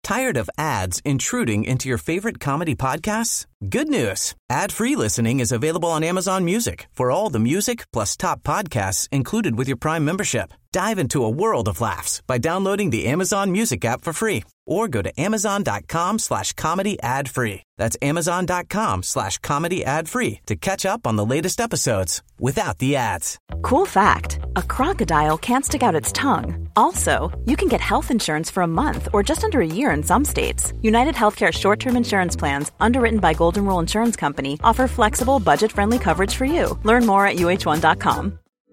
Tired of ads intruding into your favorite comedy podcasts? Good news. Ad-free listening is available on Amazon Music for all the music plus top podcasts included with your Prime membership. Dive into a world of laughs by downloading the Amazon Music app for free or go to amazon.com/comedy ad-free. That's amazon.com/comedy ad-free to catch up on the latest episodes without the ads. Cool fact, a crocodile can't stick out its tongue. Also, you can get health insurance for a month or just under a year in some states. United Healthcare short-term insurance plans, underwritten by Golden Rule Insurance Company, offer flexible, budget-friendly coverage for you. Learn more at uh1.com.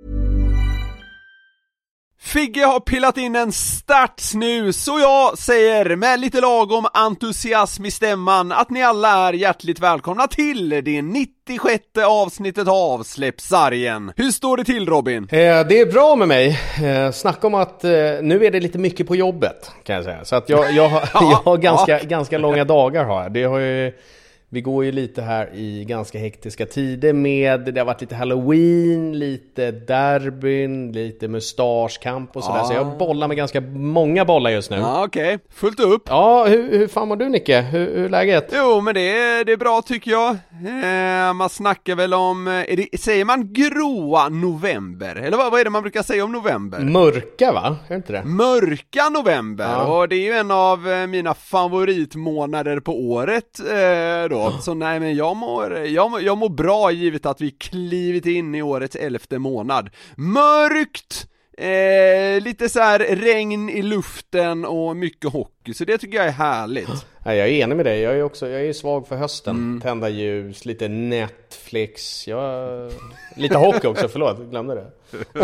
Figge har pillat in en startsnus och jag säger med lite lagom entusiasm i stämman att ni alla är hjärtligt välkomna till det 96:e avsnittet av Släppsargen. Hur står det till, Robin? Det är bra med mig. Snacka om att nu är det lite mycket på jobbet, kan jag säga. Så att jag har ganska långa dagar har jag. Det har ju... Vi går ju lite här i ganska hektiska tider med, det har varit lite Halloween, lite derbyn, lite mustaschkamp och sådär. Så jag bollar med ganska många bollar just nu. Ja, okej. Fullt upp. Ja, hur fan var du, Nicke? Hur är läget? Jo, men det är bra tycker jag. Man snackar väl om, säger man gråa november? Eller vad är det man brukar säga om november? Mörka, va? Är det inte det? Mörka november. Ja. Och det är ju en av mina favoritmånader på året då. Så nej, men jag mår bra givet att vi klivit in i årets 11:e månad. Mörkt, lite så här regn i luften och mycket hockey, så det tycker jag är härligt. Nej, jag är enig med dig. Jag är svag för hösten. Tända ljus, lite Netflix, lite hockey också, förlåt, glömde det.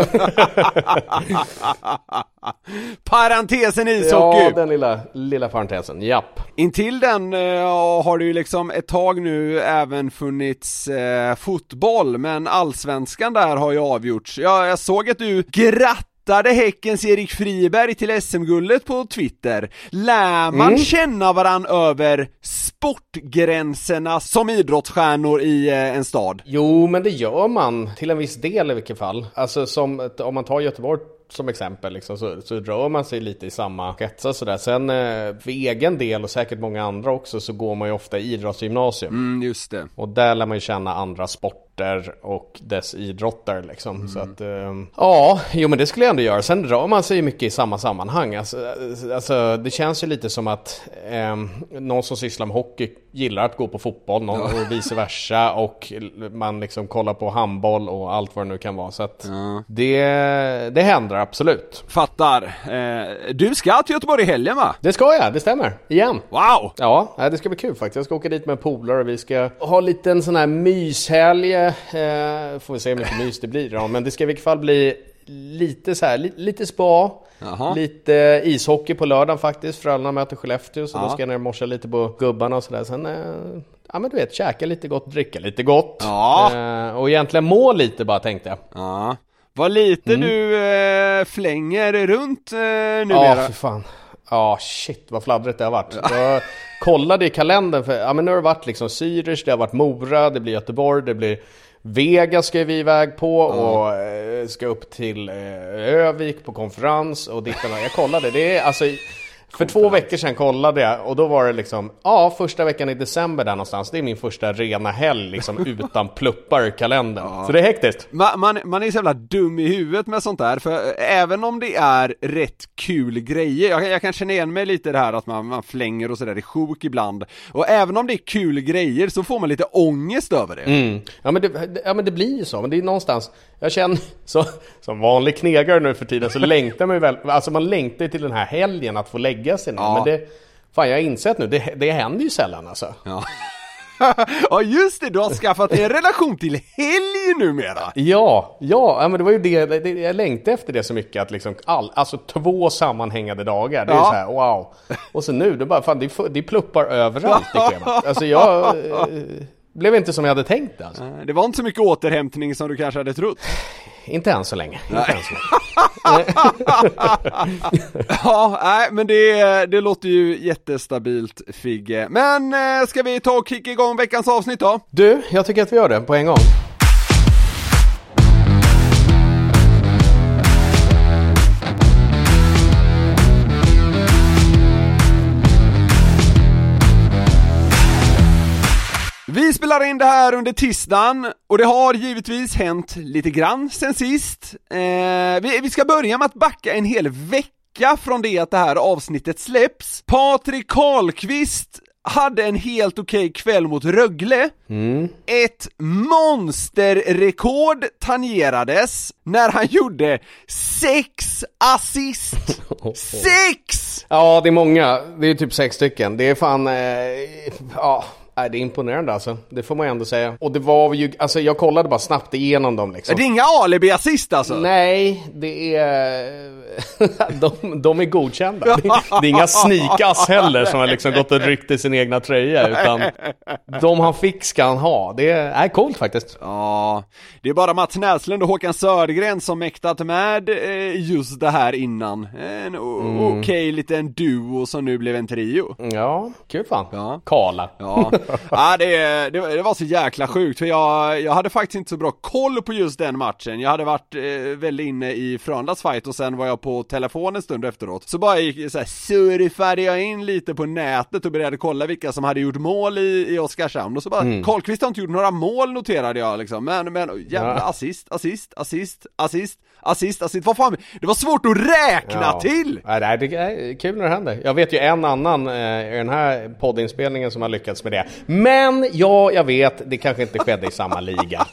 Parentesen ishockey. Ja, den lilla parentesen, japp. Intill den har det ju liksom ett tag nu även funnits fotboll, men allsvenskan där har ju avgjorts. Jag såg att du grattade Häckens Erik Friberg till SM-guldet på Twitter. Lär man känna varann över sportgränserna som idrottsstjärnor i en stad? Jo, men det gör man till en viss del i vilket fall. Alltså om man tar Göteborg som exempel liksom, så rör man sig lite i samma kretsar sådär. Sen för egen del och säkert många andra också så går man ju ofta i idrottsgymnasium. Just det. Och där lär man ju känna andra sporter och dess idrotter liksom. Så att, men det skulle jag ändå göra. Sen rör man sig ju mycket i samma sammanhang. Alltså det känns ju lite som att någon som sysslar med hockey gillar att gå på fotboll och vice versa. Och man liksom kollar på handboll och allt vad det nu kan vara. Så att det händer absolut. Fattar. Du ska till Göteborg i helgen, va? Det ska jag, det stämmer. Igen. Wow! Ja, det ska bli kul faktiskt. Jag ska åka dit med en polare och vi ska ha lite en sån här myshelg. Får vi se hur mycket mys det blir då. Men det ska i vilket fall bli lite så här, lite spa. Jaha. Lite ishockey på lördagen faktiskt. Frölunda möter Skellefteå. Så då ska jag ner och morsa lite på gubbarna och sådär. Sen, men du vet, käka lite gott, dricka lite gott. Ja. Och egentligen må lite bara, tänkte jag. Ja. Vad lite du flänger runt numera. Ja, för fan. Ja, shit, vad fladdrigt det har varit. Jag kollade i kalendern för, men nu har det varit liksom Zürich, det har varit Mora, det blir Göteborg, det blir Vegas ska vi iväg på och ska upp till Övik på konferens och dittan. Jag kollade, det är alltså... För 2 veckor sedan kollade jag och då var det liksom, första veckan i december där någonstans. Det är min första rena helg liksom utan pluppar i kalendern. Ja. Så det är hektiskt. Man är så jävla dum i huvudet med sånt där. För även om det är rätt kul grejer, jag kan känna igen mig lite det här att man flänger och sådär i sjuk ibland. Och även om det är kul grejer så får man lite ångest över det. Ja men det blir ju så. Men det är någonstans, jag känner så, som vanlig knegare nu för tiden så längtar man ju väl, alltså man längtar till den här helgen att få lägga sig nu. Men det, fan jag har insett nu, det händer ju sällan alltså. Ja. Ja just det, du har skaffat en relation till helg numera. Ja, men det var ju det jag längtade efter det så mycket att liksom alltså 2 sammanhängande dagar. Det är så här, wow. Och så nu, det bara fan det pluppar överallt i schemat. Alltså jag blev inte som jag hade tänkt alltså. Det var inte så mycket återhämtning som du kanske hade trott. Inte än så länge. Men det låter ju jättestabilt, Figge. Men ska vi ta och kicka igång veckans avsnitt då? Du, jag tycker att vi gör det på en gång. Vi spelar in det här under tisdagen och det har givetvis hänt lite grann sen sist. Vi ska börja med att backa en hel vecka från det att det här avsnittet släpps. Patrik Karlqvist hade en helt okej kväll mot Rögle. Ett monsterrekord tangerades när han gjorde 6 assist. 6! Ja, det är många. Det är typ 6 stycken. Det är fan... Nej, det är imponerande alltså. Det får man ändå säga. Och det var ju, alltså jag kollade bara snabbt igenom dem liksom. Det är inga alibi-assist alltså? Nej, det är... de är godkända. Det är inga sneakas heller som har liksom gått och ryckt i sin egna tröja, utan de han fick ska han ha. Det är coolt faktiskt. Ja, det är bara Mats Näslund och Håkan Södergren som mäktat med just det här innan. En okej liten duo som nu blev en trio. Ja, kul fan. Ja. Kala. Ja, det var så jäkla sjukt för jag hade faktiskt inte så bra koll på just den matchen. Jag hade varit väldigt inne i Frölundas fight och sen var jag på telefonen en stund efteråt. Så bara gick så här, surfade jag in lite på nätet och började kolla vilka som hade gjort mål i Oskarshamn och så bara Karlqvist har inte gjort några mål, noterade jag liksom. Men jävla assist. Vad fan, det var svårt att räkna till. Nej, det är kul när det händer. Jag vet ju en annan i den här poddinspelningen som har lyckats med det. Men jag vet, det kanske inte skedde i samma liga.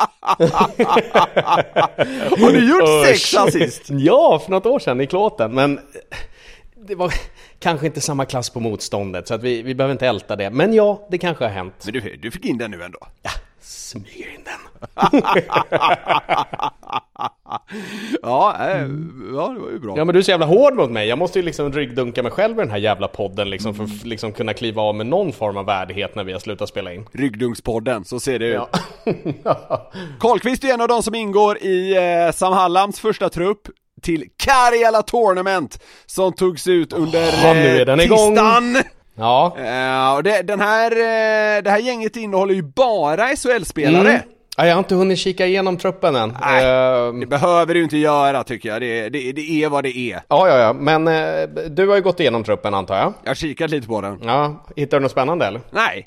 Har du gjort 6 assist? Ja, för något år sedan i Klåten. Men det var kanske inte samma klass på motståndet, så att vi behöver inte älta det. Men ja, det kanske har hänt. Men du fick in den nu ändå. Ja, smyger in den. Ja, det var ju bra. Ja, men du är så jävla hård mot mig. Jag måste ju liksom ryggdunka mig själv i den här jävla podden liksom, för att liksom kunna kliva av med någon form av värdighet när vi har slutat spela in. Ryggdunkspodden, så ser det ut. Ja. Karlqvist är en av de som ingår i Sam Hallams första trupp till Karjala Tournament som togs ut under nu är den tisdagen. Ja. Och det här gänget innehåller ju bara SHL-spelare. Ja, jag har inte hunnit kika igenom truppen än. Nej, det behöver du inte göra tycker jag. Det är vad det är. Ja. Men du har ju gått igenom truppen antar jag. Jag har kikat lite på den. Ja, hittar du något spännande eller? Nej.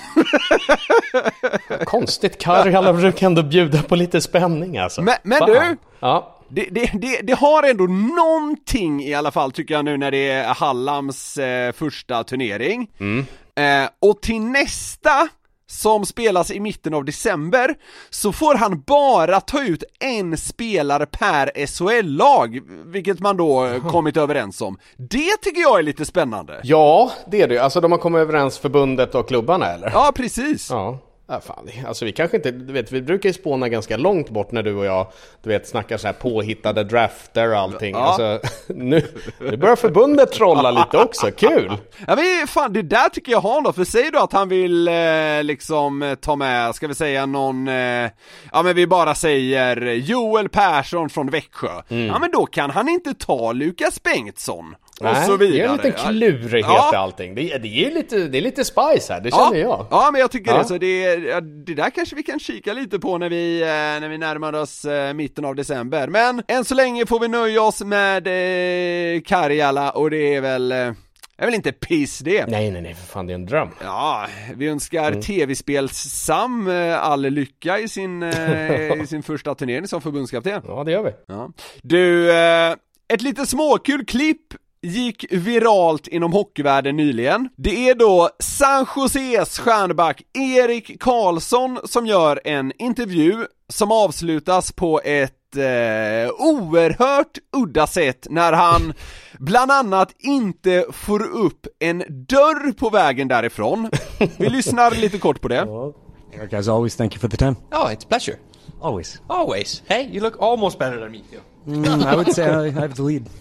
Konstigt, Karjala brukar ändå bjuda på lite spänning alltså. Men du? Ja. Det har ändå någonting i alla fall tycker jag nu när det är Hallams första turnering. Och till nästa som spelas i mitten av december så får han bara ta ut en spelare per SHL-lag, vilket man då kommit överens om. Det tycker jag är lite spännande. Ja, det är det. Alltså de har kommit överens förbundet och klubbarna eller? Ja, precis. Ja. Fan, alltså vi kanske inte, du vet, vi brukar ju spåna ganska långt bort när du och jag, du vet, snackar så här påhittade drafter och allting. Ja. Alltså, nu börjar förbundet trolla lite också, kul! Ja men fan, det där tycker jag har då, för säger du att han vill liksom ta med, ska vi säga någon, ja men vi bara säger Joel Persson från Växjö. Ja men då kan han inte ta Lukas Bengtsson. Nej, och så vidare. det är en liten klurighet i allting. Det är lite spice här, det känner jag. Ja, men jag tycker det. Så det där kanske vi kan kika lite på när vi närmar oss mitten av december. Men än så länge får vi nöja oss med Karjala och det är väl inte piss det. Nej, för fan det är en dröm. Ja, vi önskar TV-spels-Sam all lycka i sin första turnering som förbundskapten. Ja, det gör vi. Ja. Du, ett lite småkul klipp gick viralt inom hockeyvärlden nyligen. Det är då San Joses stjärnback Erik Karlsson som gör en intervju som avslutas på ett oerhört udda sätt när han bland annat inte får upp en dörr på vägen därifrån. Vi lyssnar lite kort på det. Eric, as always, thank you for the time. Oh, it's a pleasure. Always. Hey, you look almost better than me, too. I would say I have the lead.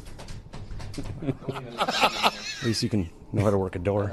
At least you can know how to work a door.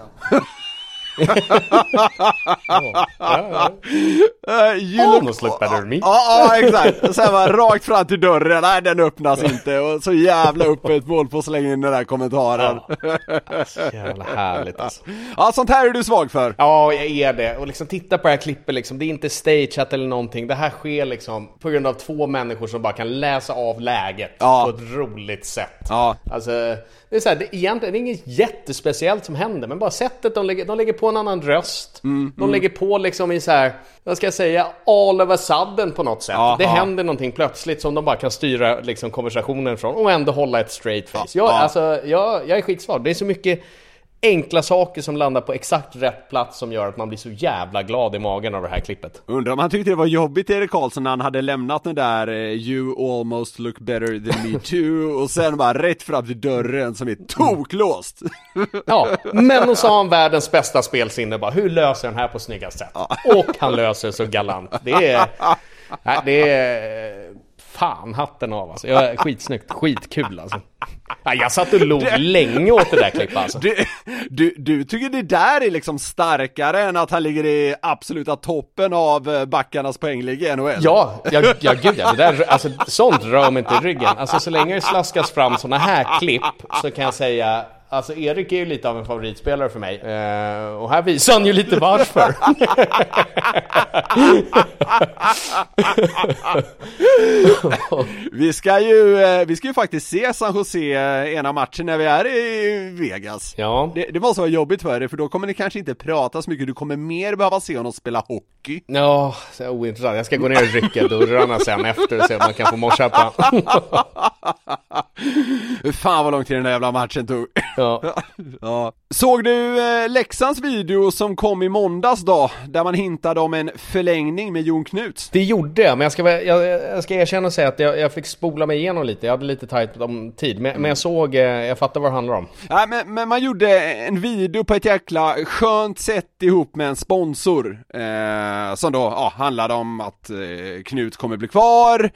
Almost look better than me. Ja, exakt. Sen var rakt fram till dörren. Nej, den öppnas inte. Och så jävla öppet mål på att slänga in den där kommentaren. Jävla härligt alltså. Ja, sånt här är du svag för. Ja, jag är det. Och liksom titta på det här klippet liksom. Det är inte stageat eller någonting. Det här sker liksom på grund av 2 människor som bara kan läsa av läget på ett roligt sätt. Ja. Alltså, det är så här, egentligen det är inget jättespeciellt som händer, men bara sättet de lägger på en annan röst. De lägger på liksom i så här, vad ska jag säga, all of a sudden på något sätt. Ja, det händer någonting plötsligt som de bara kan styra liksom konversationen från och ändå hålla ett straight face. Jag är skitsvag. Det är så mycket enkla saker som landar på exakt rätt plats som gör att man blir så jävla glad i magen av det här klippet. Undrar om han tyckte det var jobbigt, Erik Karlsson, när han hade lämnat den där You almost look better than me too och sen bara rätt fram till dörren som är toklåst. Ja, men och så har han världens bästa spelsinne bara, hur löser den här på snyggast sätt? Och han löser så galant. Det är fan hatten av alltså. Jag är skitsnyggt, skitkul alltså. Ja, jag satt och log länge åt det där klippet alltså. Du tycker det där är liksom starkare än att han ligger i absoluta toppen av backarnas poängliga i NHL? Ja, gud ja. Det där, alltså, sånt rör mig inte i ryggen. Alltså så länge det slaskas fram såna här klipp så kan jag säga, alltså Erik är ju lite av en favoritspelare för mig. Och här visar han ju lite varför. Vi ska ju faktiskt se San Jose ena matchen när vi är i Vegas. Ja. Det måste vara jobbigt för dig, för då kommer ni kanske inte prata så mycket. Du kommer mer behöva se honom spela hockey. Ja, så är ointressant. Jag ska gå ner och rycka dörrarna sen efter och se om man kan få morsa på. Fan vad lång tid den där jävla matchen tog. Ja. Ja. Såg du Leksands video som kom i måndags då, där man hintade om en förlängning med Jon Knuts? Det gjorde jag, men jag ska erkänna och säga att jag fick spola mig igenom lite. Jag hade lite tajt om tid, men jag fattar vad det handlar om. Ja, men man gjorde en video på ett jäkla skönt sätt ihop med en sponsor som då handlade om att Knut kommer bli kvar.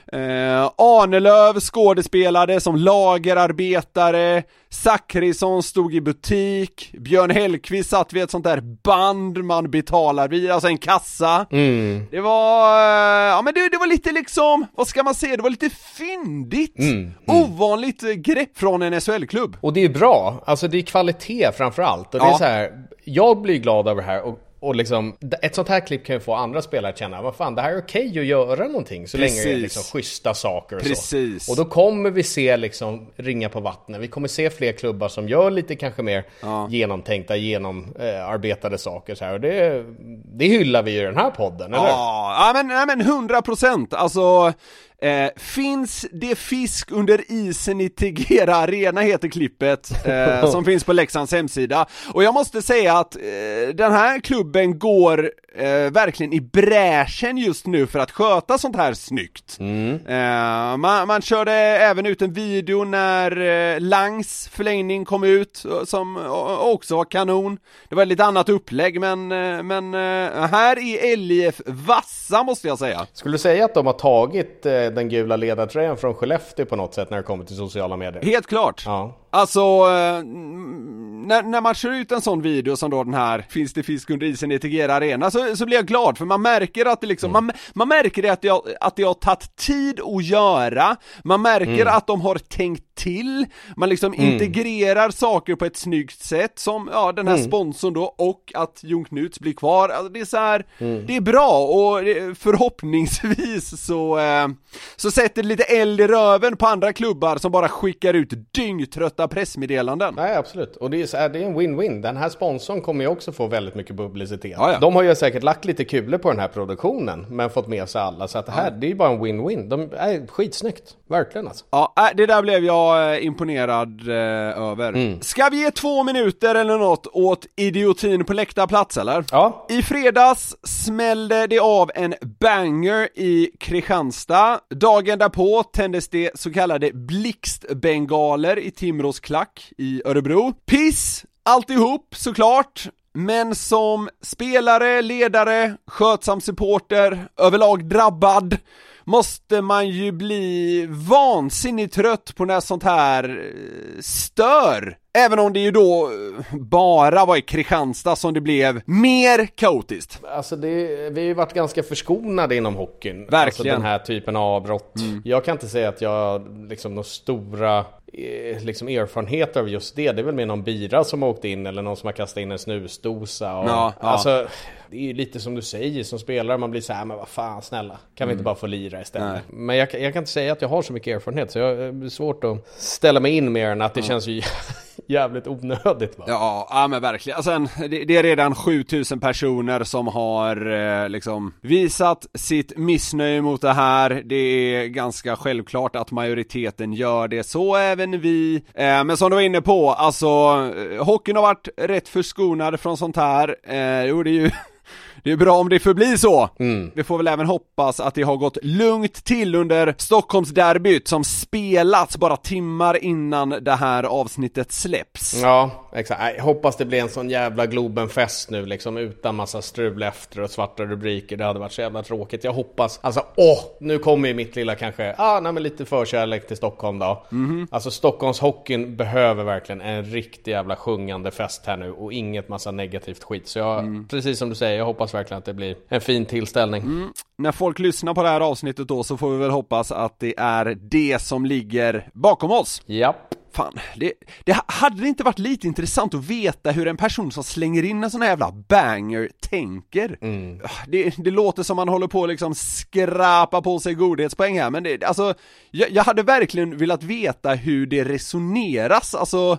Arnelöv skådespelade som lagerarbetare, Zachrisson stod i butik, Björn Hellqvist satt vid ett sånt där band man betalar vid, alltså en kassa. Det var men det var lite liksom, vad ska man säga, det var lite fyndigt, ovanligt grepp från en SHL-klubb. Och det är bra, alltså det är kvalitet framförallt. Och det är så här, jag blir glad över det här och liksom, ett sånt här klipp kan ju få andra spelare att känna, vad fan, det här är okej att göra någonting så länge det är liksom schyssta saker och så. Och då kommer vi se liksom ringa på vattnet. Vi kommer se fler klubbar som gör lite kanske mer genomtänkta, genomarbetade saker så här. Och det hyllar vi ju i den här podden, eller? Ja, men 100%. Alltså finns det fisk under isen i Tegera Arena heter klippet som finns på Leksands hemsida. Och jag måste säga att den här klubben går verkligen i bräschen just nu för att sköta sånt här snyggt. Man körde även ut en video när Langs förlängning kom ut som också var kanon. Det var ett lite annat upplägg, men här i LIF vassa måste jag säga. Skulle du säga att de har tagit den gula ledartröjan från Skellefteå på något sätt när det kommer till sociala medier? Helt klart. Ja. Alltså, när man kör ut en sån video som då den här, finns det fisk under isen i Tegera Arena, så blir jag glad, för man märker att det liksom, man märker att det har tagit tid att göra, man märker att de har tänkt till, man liksom integrerar saker på ett snyggt sätt, som den här sponsorn då, och att Jon Knuts blir kvar. Alltså det är så här, det är bra, och förhoppningsvis så sätter det lite eld i röven på andra klubbar som bara skickar ut dyngtrötta pressmeddelanden. Nej, absolut. Och det är en win-win. Den här sponsorn kommer ju också få väldigt mycket publicitet. Ja. De har ju säkert lagt lite kulor på den här produktionen, men fått med sig alla. Så att det är ju bara en win-win. De är skitsnyggt. Verkligen alltså. Ja, det där blev jag imponerad över. Ska vi ge 2 minuter eller något åt idiotin på läktarplats, eller? Ja. I fredags smällde det av en banger i Kristianstad. Dagen därpå tändes det så kallade blixtbengaler i Timrås klack i Örebro. Piss, alltihop såklart. Men som spelare, ledare, skötsam supporter, överlag drabbad, måste man ju bli vansinnigt trött på när sånt här stör. Även om det ju då bara var i Kristianstad som det blev mer kaotiskt. Alltså vi har ju varit ganska förskonade inom hockeyn. Verkligen. Alltså den här typen av avbrott. Jag kan inte säga att jag liksom några stora liksom erfarenheter av just det. Det är väl med någon bira som har åkt in, eller någon som har kastat in en snusdosa. Och, alltså, det är ju lite som du säger som spelare. Man blir så här, men vad fan, snälla. Kan vi inte bara få lira istället? Nej. Men jag kan inte säga att jag har så mycket erfarenhet, så jag är svårt att ställa mig in mer än att det känns ju jävligt onödigt va? Ja, men verkligen. Alltså, det är redan 7000 personer som har liksom visat sitt missnöje mot det här. Det är ganska självklart att majoriteten gör det, så även vi. Men som du var inne på, alltså hockeyn har varit rätt förskonad från sånt här. Det är bra om det förblir så. Vi får väl även hoppas att det har gått lugnt till under Stockholmsderbyt som spelats bara timmar innan det här avsnittet släpps. Ja, exakt. Jag hoppas det blir en sån jävla Globenfest nu liksom, utan massa strul efter och svarta rubriker. Det hade varit så jävla tråkigt. Jag hoppas, alltså nu kommer ju mitt lilla kanske, men lite förkärlek till Stockholm då. Alltså Stockholms hockeyn behöver verkligen en riktig jävla sjungande fest här nu och inget massa negativt skit. Så jag, precis som du säger, jag hoppas verkligen att det blir en fin tillställning. När folk lyssnar på det här avsnittet då, så får vi väl hoppas att det är det som ligger bakom oss. Japp. Fan, det hade det inte varit lite intressant att veta hur en person som slänger in en sån här jävla banger tänker? Det låter som man håller på liksom skrapa på sig godhetspoäng här, men alltså, jag hade verkligen velat veta hur det resoneras. Alltså,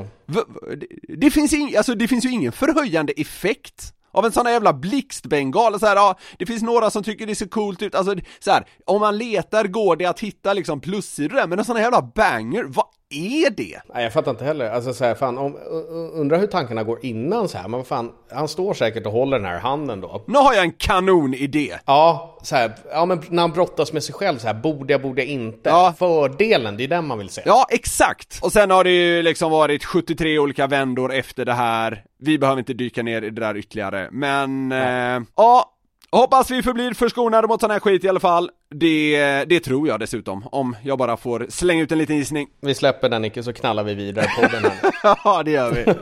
det finns ju ingen förhöjande effekt av en sån här jävla blixtbengal. Så här, det finns några som tycker det ser coolt ut. Alltså, så här, om man letar går det att hitta liksom plussidor där, men en sån här jävla banger, vad är det? Nej, jag fattar inte heller. Alltså så här, fan, undrar hur tankarna går innan så här. Men fan, han står säkert och håller den här handen då. Nu har jag en kanonidé. Ja, så här, men när han brottas med sig själv så här, borde jag inte. Ja. Fördelen, det är den man vill se. Ja, exakt. Och sen har det ju liksom varit 73 olika vändor efter det här. Vi behöver inte dyka ner i det där ytterligare. Men, hoppas vi förblir förskonade mot sån här skit i alla fall. Det tror jag dessutom, om jag bara får slänga ut en liten gissning. Vi släpper den, Nicke, så knallar vi vidare på den här. Ja, det gör vi.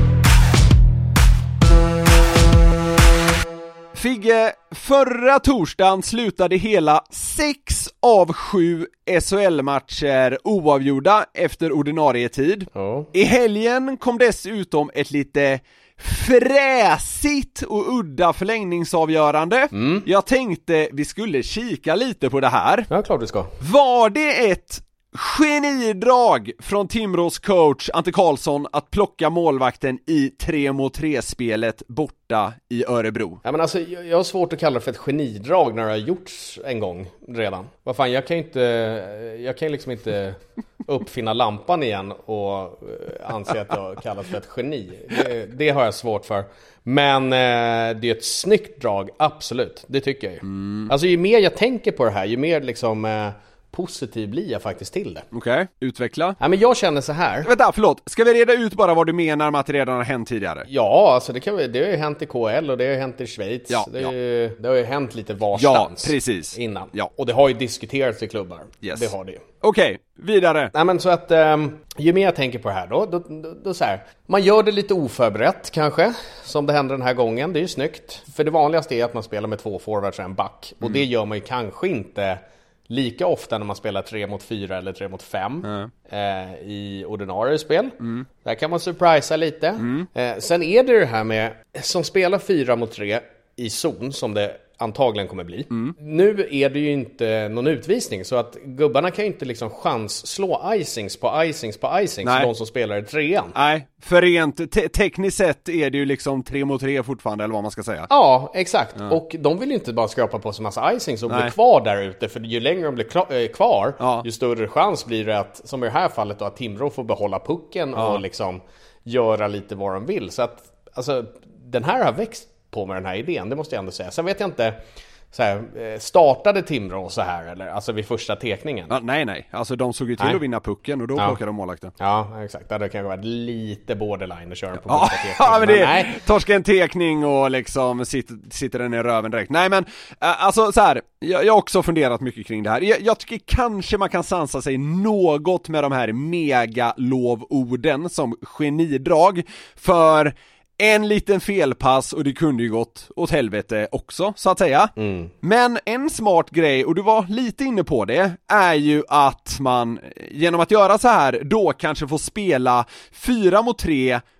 Figge, förra torsdagen slutade hela 6 av 7 SHL-matcher oavgjorda efter ordinarie tid. I helgen kom dessutom ett lite fräsigt och udda förlängningsavgörande. Jag tänkte vi skulle kika lite på det här. Ja, klart vi ska. Var det ett genidrag från Timrås coach Ante Karlsson att plocka målvakten i 3-mot-3-spelet borta i Örebro? Ja, men alltså, jag har svårt att kalla det för ett genidrag när det har gjorts en gång redan. Vad fan, jag kan liksom inte uppfinna lampan igen och anse att jag kallas för ett geni. Det har jag svårt för. Men det är ett snyggt drag, absolut. Det tycker jag ju. Alltså ju mer jag tänker på det här, ju mer liksom positiv blir jag faktiskt till det. Okej, utveckla. Ja, men jag känner så här. Vänta, förlåt. Ska vi reda ut bara vad du menar med att det redan har hänt tidigare? Ja, alltså det har ju hänt i KL och det har ju hänt i Schweiz. Ja, det har ju hänt lite varstans. Ja, precis. Innan. Ja. Och det har ju diskuterats i klubbar. Yes. Det har det ju. Okej, vidare. Nej, men så att ju mer jag tänker på det här då så här. Man gör det lite oförberett kanske, som det händer den här gången. Det är ju snyggt. För det vanligaste är att man spelar med 2 forwards och en back. Och det gör man ju kanske inte lika ofta när man spelar 3-mot-4 eller 3-mot-5 i ordinarie spel. Där kan man surprisa lite. Sen är det här med som spelar 4-mot-3 i zon, som det antagligen kommer bli. Nu är det ju inte någon utvisning, så att gubbarna kan ju inte liksom chansslå icings på som de som spelar i 3:an. Nej, för rent tekniskt sett är det ju liksom 3-mot-3 fortfarande, eller vad man ska säga. Ja, exakt. Och de vill ju inte bara skrapa på sig massa icings och bli kvar där ute, för ju längre de blir kvar, ju större chans blir det att, som i det här fallet då, att Timrå får behålla pucken och liksom göra lite vad de vill. Så att, alltså, den här har växt på med den här idén, det måste jag ändå säga. Sen vet jag inte, så här, startade Timrå så här, eller alltså vid första tekningen? Ja, nej. Alltså de såg ju till att vinna pucken och då plockade de målvakten. Ja, exakt. Det hade kanske varit lite borderline att köra på första tekningen. Ja, men det torska en tekning och liksom sitter den i röven direkt. Nej, men alltså så här, jag har också funderat mycket kring det här. Jag tycker kanske man kan sansa sig något med de här megalovorden som genidrag, för en liten felpass och det kunde ju gått åt helvete också, så att säga. Men en smart grej, och du var lite inne på det, är ju att man genom att göra så här då kanske får spela 4-mot-3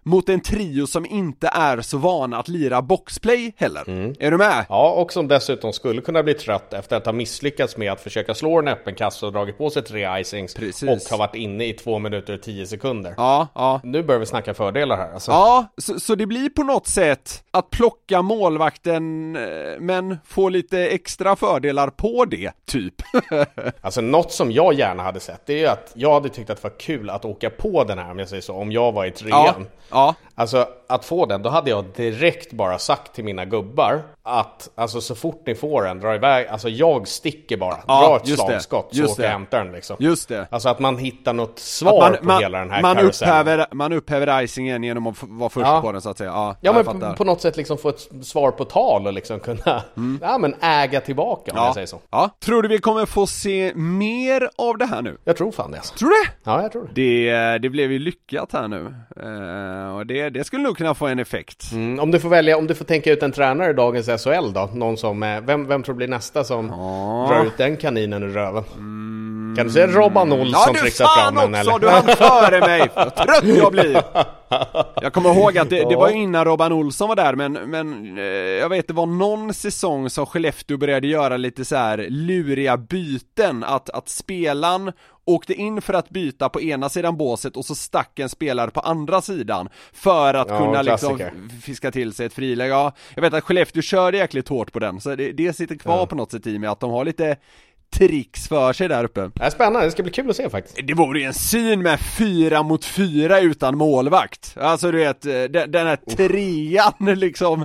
mot en trio som inte är så vana att lira boxplay heller. Är du med? Ja, och som dessutom skulle kunna bli trött efter att ha misslyckats med att försöka slå en öppen kasse och dragit på sig 3 icings. Precis. Och har varit inne i 2 minuter och 10 sekunder. Ja. Nu börjar vi snacka fördelar här alltså. Ja, så det blir på något sätt att plocka målvakten men få lite extra fördelar på det, typ. Alltså något som jag gärna hade sett, det är ju att jag hade tyckt att det var kul att åka på den här, om jag säger så, om jag var i 3:an. Ja. Alltså att få den, då hade jag direkt bara sagt till mina gubbar att alltså så fort ni får den, dra iväg, alltså jag sticker bara, dra ett slagskott så åker jag hämtar den liksom. Just det. Alltså att man hittar något svar på hela den här karusellen. Man upphäver icingen genom att vara först på den så att säga. Ja, men på något sätt liksom få ett svar på tal och liksom kunna men äga tillbaka, om jag säger så. Ja. Tror du vi kommer få se mer av det här nu? Jag tror fan det alltså. Tror du det? Ja, jag tror det. Det blev ju lyckat här nu. Och det skulle nog kunna få en effekt. Om du får välja, om du får tänka ut en tränare i dagens SHL då, någon som, vem tror du blir nästa som drar ut den kaninen ur röven? Kan du säga Robban Olsson trixar fram den eller? Ja, du hann före mig. Vad trött jag blir. Jag kommer ihåg att det var innan Robban Olsson var där, men jag vet det var någon säsong som Skellefteå började göra lite så här luriga byten, att spelaren åkte in för att byta på ena sidan båset och så stack en spelare på andra sidan för att kunna liksom fiska till sig ett friläge. Ja, jag vet att Skellefteå körde jäkligt hårt på den, så det sitter kvar på något sätt i med att de har lite tricks för sig där uppe. Det är spännande, det ska bli kul att se faktiskt. Det vore ju en syn med 4 mot 4 utan målvakt. Alltså du vet, den här trean liksom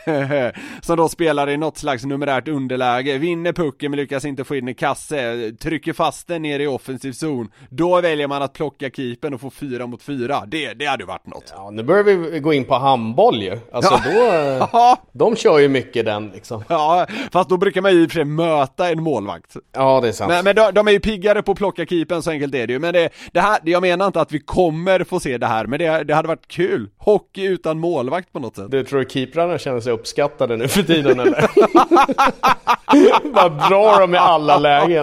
som då spelar i något slags numerärt underläge, vinner pucken men lyckas inte få in en kasse, trycker fast den ner i offensiv zon. Då väljer man att plocka keepern och få 4 mot 4. Det hade varit något. Ja, nu börjar vi gå in på handboll ju. Alltså då, de kör ju mycket den liksom. Ja, fast då brukar man ju i och för sig möta en målvakt. Ja, det är sant. Men de är ju piggare på att plocka keepern, så enkelt är det ju. Men det här, jag menar inte att vi kommer få se det här, men det hade varit kul. Hockey utan målvakt på något sätt. Du tror keeprarna känner sig uppskattade nu för tiden eller? Bara drar dem i alla lägen.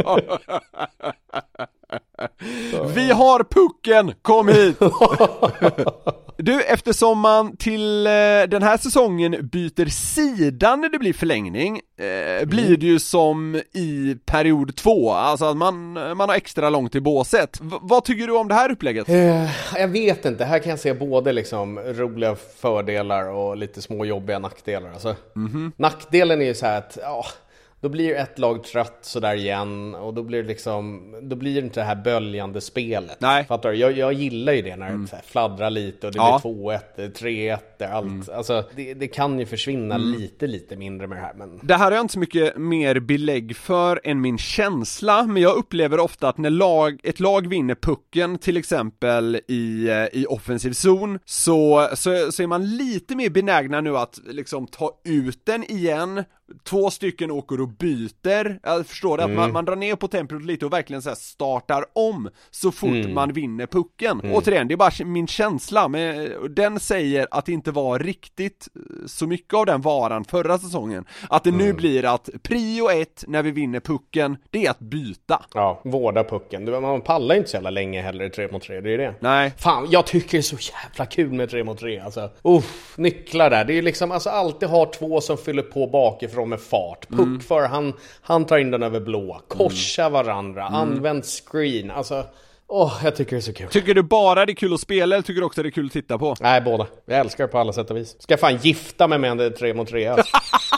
Vi har pucken, kom hit. Du, eftersom man till den här säsongen byter sidan när det blir förlängning, blir det ju som i period 2, alltså att man har extra långt till båset. Vad tycker du om det här upplägget? Jag vet inte, här kan jag se både liksom roliga fördelar och lite små jobbiga nackdelar. Alltså, nackdelen är ju så här att då blir ett lag trött så där igen och då blir det inte det här böljande spelet. Nej. Fattar du? Jag gillar ju det när det så här fladdrar lite och det blir 2-1, 3-1, allt. Alltså det kan ju försvinna lite mindre med det här, men det här har jag inte så mycket mer belägg för än min känsla, men jag upplever ofta att när ett lag vinner pucken till exempel i offensiv zon så är man lite mer benägna nu att liksom ta ut den igen. 2 stycken åker och byter. Jag förstår det, att man drar ner på tempot lite och verkligen så här startar om så fort man vinner pucken. Återigen, det är bara min känsla, men den säger att det inte var riktigt så mycket av den varan förra säsongen. Att det nu blir att prio 1 när vi vinner pucken, det är att byta. Ja, vårda pucken. Man pallar inte så jävla länge heller i 3 mot 3, det är det. Nej. Fan, jag tycker det är så jävla kul med 3 mot 3. Alltså, nycklar där. Det är ju liksom, alltså alltid har 2 som fyller på bakifrån med fart. Puck för han tar in den över blå. Korsa varandra. Använd screen. Alltså, jag tycker det är så kul. Tycker du bara det är kul att spela eller tycker du också det är kul att titta på? Nej, båda. Jag älskar det på alla sätt och vis. Ska fan gifta mig med en 3 mot 3 alltså.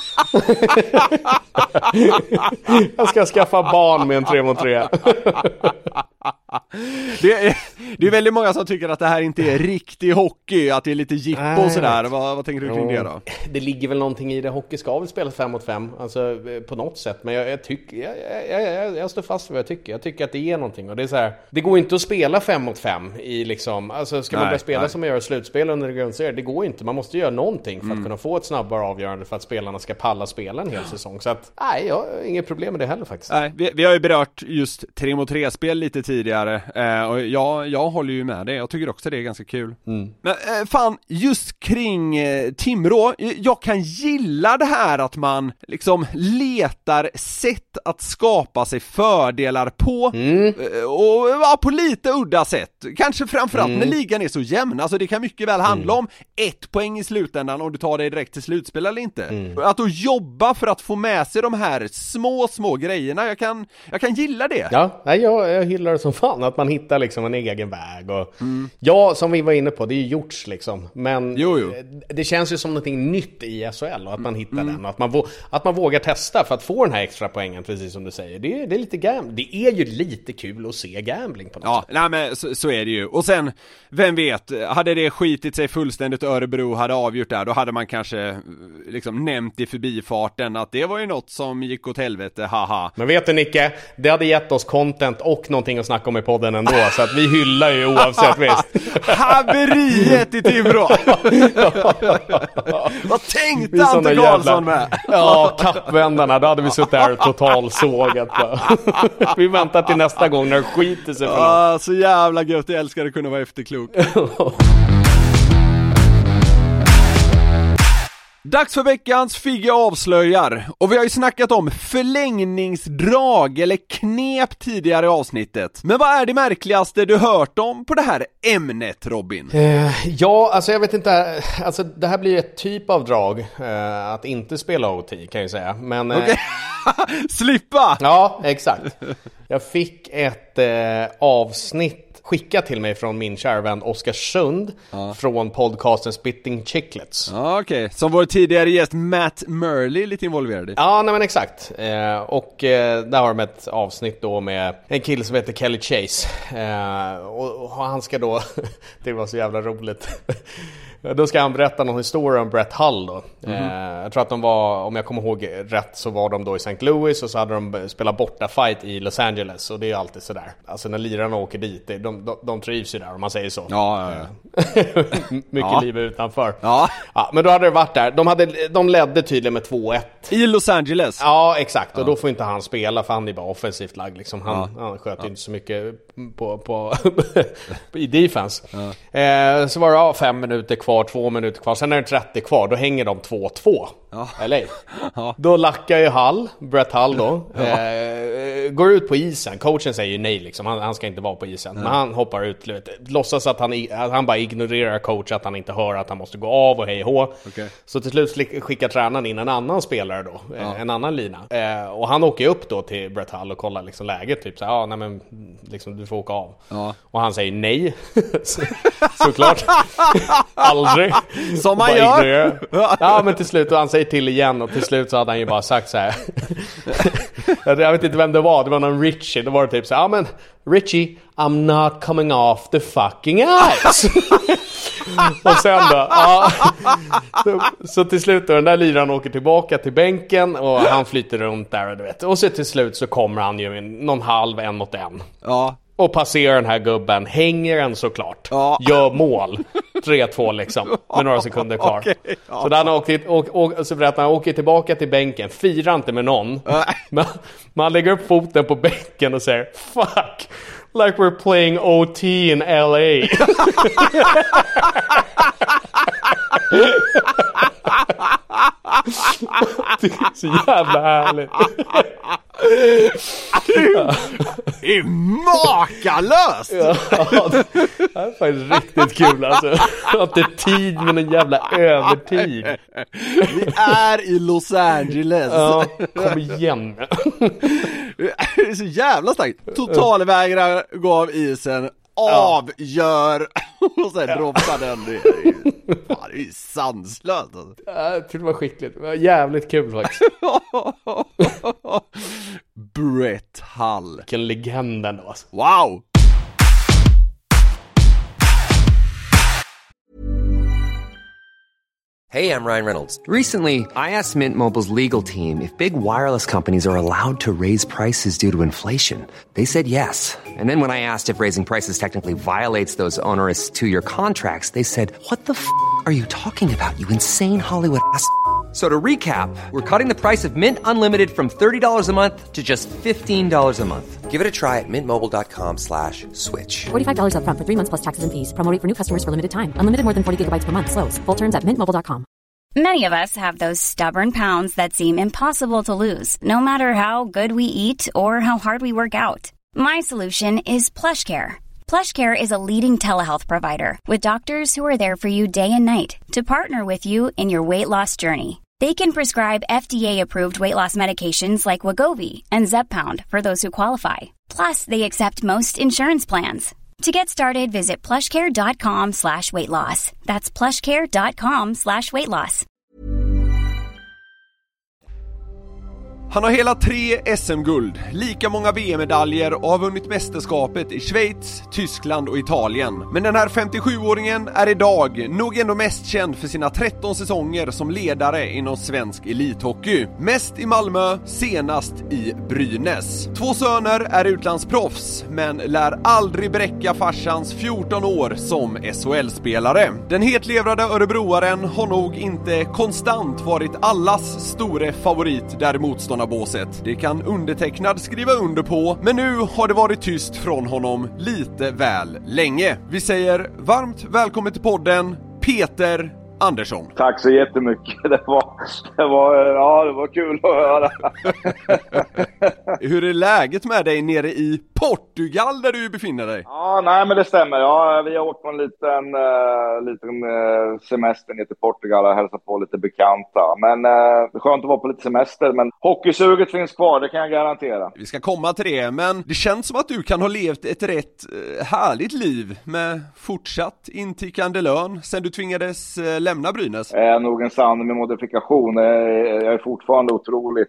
Jag ska skaffa barn med en 3 mot 3. Det är väldigt många som tycker att det här inte är riktig hockey, att det är lite jippo och sådär. Vad tänker du kring det då? Det ligger väl någonting i det. Hockey ska väl spela 5 mot 5, alltså på något sätt. Men jag tycker jag står fast vid vad jag tycker. Jag tycker att det ger någonting. Och det är så här, det går inte att spela 5 mot 5 i liksom, alltså ska man börja spela som man gör slutspel under grundserien, det går inte. Man måste göra någonting för att kunna få ett snabbare avgörande för att spelarna ska palla spela en hel säsong. Så att, jag har inget problem med det heller faktiskt. Nej, vi har ju berört just 3 mot 3 spel lite tidigare tidigare. Och jag håller ju med det. Jag tycker också det är ganska kul. Men fan, just kring Timrå, jag kan gilla det här att man liksom letar sätt att skapa sig fördelar på. Och på lite udda sätt. Kanske framförallt när ligan är så jämn. Alltså det kan mycket väl handla om 1 poäng i slutändan om du tar dig direkt till slutspel eller inte. Att då jobba för att få med sig de här små grejerna, jag kan gilla det. Ja, jag gillar det som fan att man hittar liksom en egen väg och ja, som vi var inne på, det är ju gjorts liksom, men det känns ju som någonting nytt i SHL och att man hittar den och att man vågar testa för att få den här extra poängen, precis som du säger. Det är lite det är ju lite kul att se gambling på något sätt. Nej men så är det ju. Och sen, vem vet, hade det skitit sig fullständigt, Örebro hade avgjort där, då hade man kanske liksom nämnt i förbifarten att det var ju något som gick åt helvete, haha. Men vet du Nicke, det hade gett oss content och någonting att snacka om i podden ändå, så att vi hyllar ju oavsett visst. Haveriet i Timrå! Vad tänkte Ante Karlsson med? Ja, kappvändarna, då hade vi suttit här totalsågat. Vi väntar till nästa gång när det skiter sig för något. Så jävla gött, jag älskar att kunna vara efterklok. Dags för veckans Figge avslöjar. Och vi har ju snackat om förlängningsdrag eller knep tidigare i avsnittet. Men vad är det märkligaste du hört om på det här ämnet, Robin? Ja, alltså jag vet inte. Alltså det här blir ett typ av drag att inte spela OT, kan jag säga. Men slippa! Ja, exakt. Jag fick ett avsnitt skickat till mig från min kära vän Oskar Sund från podcasten Spitting Chicklets. Okej. Som vår tidigare gäst Matt Murley lite involverad i. Ja, nej men exakt. Och där har de ett avsnitt då med en kille som heter Kelly Chase. Och han ska då, det var så jävla roligt. Då ska han berätta någon historia om Brett Hull då. Jag tror att de var, om jag kommer ihåg rätt, så var de då i St. Louis och så hade de spelat borta fight i Los Angeles. Och det är alltid sådär. Alltså när lirarna åker dit, de trivs ju där om man säger så. Ja. Mycket liv utanför. Ja, men då hade det varit där. De ledde tydligen med 2-1. I Los Angeles? Ja, exakt. Och då får inte han spela, för han är bara offensivt lag liksom. Han sköt inte så mycket på i defense. Så var det 5 minuter kvar, 2 minuter kvar. Sen är det 30 kvar, då hänger de 2-2. Eller? Då lackar ju Brett Hull då. Går ut på isen. Coachen säger ju nej liksom. Han ska inte vara på isen. Men han hoppar ut. Låtsas att han bara ignorerar coach, att han inte hör att han måste gå av och hej hå. Så till slut skickar tränaren in en annan spelare då. En annan lina. Och han åker upp då till Brett Hull och kollar liksom läget. Typ så nej men liksom, du får åka av. Och han säger nej. Såklart. Aldrig. Som man gör. Ja, men till slut, och han säger till igen, och till slut så hade han ju bara sagt så här. Jag vet inte vem det var någon Richie. Då var det typ så här, men Richie, I'm not coming off the fucking ice. Och sen då, så till slut då, den där liraren åker tillbaka till bänken och han flyter runt där, du vet. Och så till slut så kommer han ju någon halv 1-mot-1. Ja. Och passerar den här gubben, hänger den såklart, gör mål, 3-2 liksom, med några sekunder kvar. Så där så berättar han, åker tillbaka till bänken, firar inte med någon, men man lägger upp foten på bänken och säger, fuck, like we're playing OT in LA. Det är så jävla härligt. Det är makalöst! Det är faktiskt riktigt kul alltså. Jag har inte tid med en jävla övertid. Vi är i Los Angeles. Ja, kom igen. Det är så jävla starkt. Totalvägrar gå av isen, avgör och sen droppar den. Det är ju sanslöst alltså. Jag tyckte det var skickligt. Det var jävligt kul faktiskt. Brett Hull. Vilken legend ändå alltså. Wow! Hey, I'm Ryan Reynolds. Recently, I asked Mint Mobile's legal team if big wireless companies are allowed to raise prices due to inflation. They said yes. And then when I asked if raising prices technically violates those onerous 2-year contracts, they said, "What the f*** are you talking about, you insane Hollywood ass?" So to recap, we're cutting the price of Mint Unlimited from $30 a month to just $15 a month. Give it a try at mintmobile.com/switch. $45 up front for 3 months plus taxes and fees. Promo rate for new customers for limited time. Unlimited more than 40 gigabytes per month. Slows full terms at mintmobile.com. Many of us have those stubborn pounds that seem impossible to lose, no matter how good we eat or how hard we work out. My solution is PlushCare. PlushCare is a leading telehealth provider with doctors who are there for you day and night to partner with you in your weight loss journey. They can prescribe FDA-approved weight loss medications like Wegovy and Zepbound for those who qualify. Plus, they accept most insurance plans. To get started, visit plushcare.com/weightloss. That's plushcare.com/weightloss. Han har hela 3 SM-guld, lika många VM-medaljer och har vunnit mästerskapet i Schweiz, Tyskland och Italien. Men den här 57-åringen är idag nog ändå mest känd för sina 13 säsonger som ledare inom svensk elithockey. Mest i Malmö, senast i Brynäs. 2 söner är utlandsproffs, men lär aldrig bräcka farsans 14 år som SHL-spelare. Den hetlevrade örebroaren har nog inte konstant varit allas store favorit där motståndarna båset. Det kan undertecknad skriva under på, men nu har det varit tyst från honom lite väl länge. Vi säger varmt välkommen till podden, Peter Andersson. Tack så jättemycket. Det var kul att höra. Hur är läget med dig nere i Portugal där du befinner dig? Ja, nej men det stämmer. Ja, vi har åkt på en liten semester ner till Portugal och hälsat på lite bekanta. Men det är skönt att vara på lite semester, men hockeysuget finns kvar, det kan jag garantera. Vi ska komma till det, men det känns som att du kan ha levt ett rätt härligt liv med fortsatt intickande lön sen du tvingades lämna Brynäs. Nog en sann med modifikation. Jag är fortfarande otroligt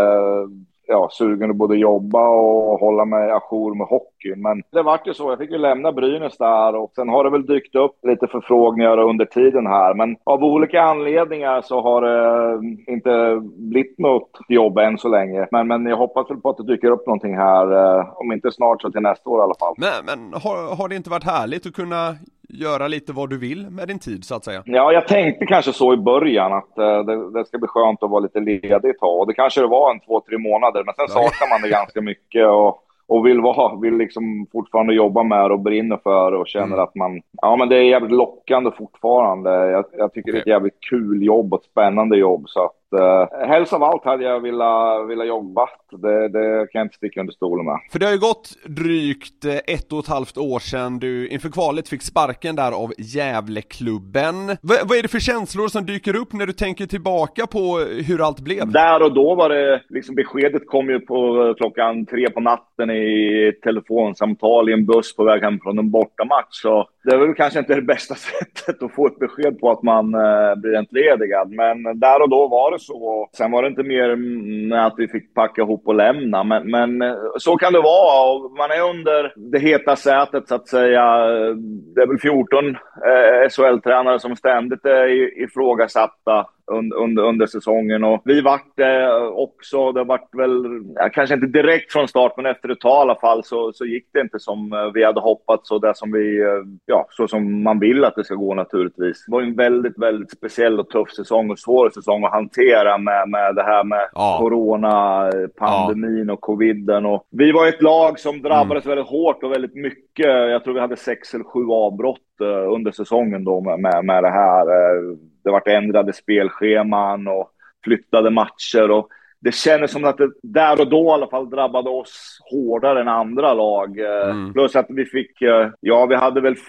sugen att både jobba och hålla mig ajour med hockey. Men det vart ju så, jag fick ju lämna Brynäs där och sen har det väl dykt upp lite förfrågningar under tiden här. Men av olika anledningar så har det inte blivit något jobb än så länge. Men jag hoppas väl på att det dyker upp någonting här, om inte snart så till nästa år i alla fall. Men har det inte varit härligt att kunna göra lite vad du vill med din tid så att säga? Ja, jag tänkte kanske så i början att det ska bli skönt att vara lite ledig ett tag. Och det kanske det var 2-3 månader, men sen saknar man det ganska mycket och vill liksom fortfarande jobba med och brinna för och känner att man, men det är jävligt lockande fortfarande. Jag tycker det är ett jävligt kul jobb och ett spännande jobb, så att helst av allt hade jag vilja jobba. Det kan jag inte sticka under stolen med. För det har ju gått drygt 1,5 år sedan du inför kvalet fick sparken där av Gävleklubben. Vad är det för känslor som dyker upp när du tänker tillbaka på hur allt blev? Där och då var det liksom, beskedet kom ju på klockan 3 på natten i ett telefonsamtal i en buss på väg hem från en bortamatch. Så det är väl kanske inte det bästa sättet att få ett besked på att man blir entledigad. Men där och då var det så. Sen var det inte mer med att vi fick packa ihop och lämna. Men så kan det vara. Man är under det heta sätet så att säga. Det är väl 14 SHL-tränare som ständigt är ifrågasatta under säsongen, och vi vart också, det vart väl kanske inte direkt från start, men efter ett tag i alla fall så gick det inte som vi hade hoppats och det som vi, så som man vill att det ska gå naturligtvis. Det var en väldigt, väldigt speciell och tuff säsong och svår säsong att hantera med det här med corona, pandemin och coviden, och vi var ett lag som drabbades väldigt hårt och väldigt mycket. Jag tror vi hade 6 eller 7 avbrott under säsongen då med det här. Det var ändrade spelscheman och flyttade matcher, och det kändes som att det där och då i alla fall drabbade oss hårdare än andra lag. Plus att vi fick, vi hade väl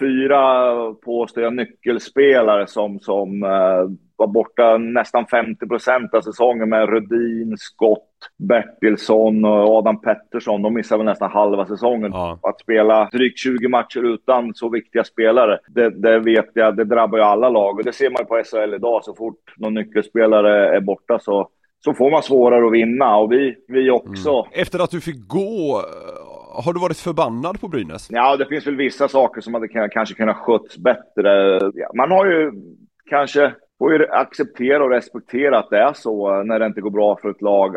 4 påstådda nyckelspelare som var borta nästan 50% av säsongen, med Rödin, Skott, Bertilsson och Adam Pettersson. De missade väl nästan halva säsongen. Att spela drygt 20 matcher utan så viktiga spelare, det vet jag, det drabbar ju alla lag. Och det ser man på SHL idag, så fort någon nyckelspelare är borta så får man svårare att vinna, och vi också. Efter att du fick gå, har du varit förbannad på Brynäs? Ja, det finns väl vissa saker som hade kanske kunnat sköts bättre. Man har ju kanske får ju acceptera och respektera att det är så när det inte går bra för ett lag, att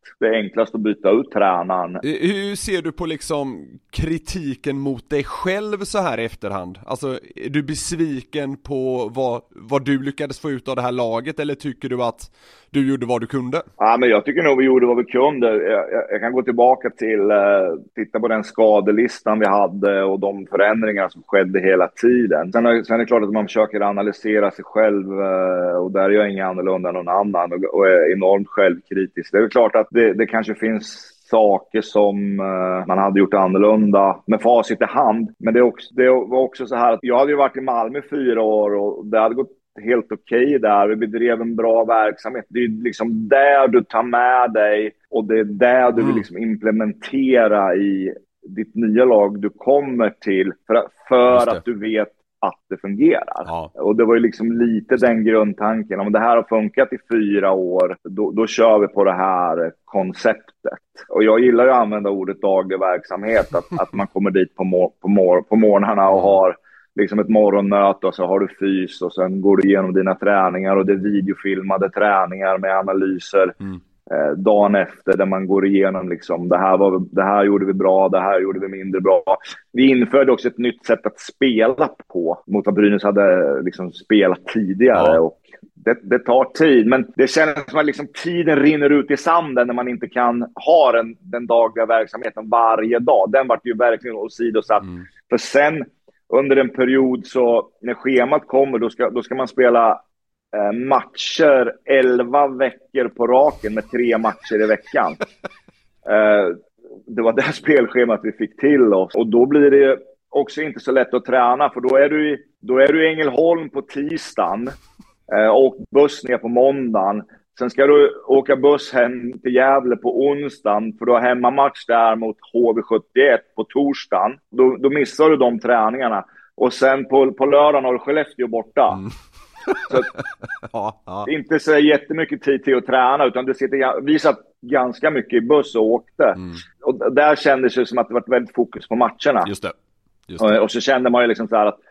det är enklast att byta ut tränaren. Hur ser du på liksom kritiken mot dig själv så här i efterhand? Alltså, är du besviken på vad du lyckades få ut av det här laget, eller tycker du att du gjorde vad du kunde? Ja, men jag tycker nog vi gjorde vad vi kunde. Jag kan gå tillbaka till titta på den skadelistan vi hade och de förändringar som skedde hela tiden. Sen är det klart att man försöker analysera sig själv, och där är jag ingen annorlunda än någon annan och är enormt självkritisk. Det är klart att det kanske finns saker som man hade gjort annorlunda med facit i hand. Men det var också så här att jag hade ju varit i Malmö 4 år och det hade gått helt okej där. Vi bedrev en bra verksamhet. Det är liksom där du tar med dig och det är där du vill liksom implementera i ditt nya lag du kommer till för att du vet att det fungerar. Ja. Och det var ju liksom lite den grundtanken. Om det här har funkat i 4 år, då kör vi på det här konceptet. Och jag gillar ju att använda ordet daglig verksamhet. Att man kommer dit på morgnarna och har liksom ett morgonmöte och så har du fys och sen går du igenom dina träningar och det är videofilmade träningar med analyser dagen efter där man går igenom liksom det här gjorde vi bra, det här gjorde vi mindre bra. Vi införde också ett nytt sätt att spela på mot vad Brynäs hade liksom spelat tidigare och det tar tid, men det känns som att liksom tiden rinner ut i sanden när man inte kan ha den dagliga verksamheten varje dag. Den var ju verkligen åsidosatt. För sen under en period så när schemat kommer då ska man spela matcher 11 veckor på raken med 3 matcher i veckan. Det var det spelschemat vi fick till oss. Och då blir det också inte så lätt att träna, för då är du i Ängelholm på tisdagen och buss ner på måndagen. Sen ska du åka buss hem till Gävle på onsdagen för du har hemmamatch där mot HV71 på torsdagen. Då missar du de träningarna. Och sen på lördagen har du Skellefteå borta. Så inte så jättemycket tid till att träna, utan vi satt ganska mycket i buss och åkte. Och där kändes det som att det var väldigt fokus på matcherna. Just det. Och så kände man ju liksom så här att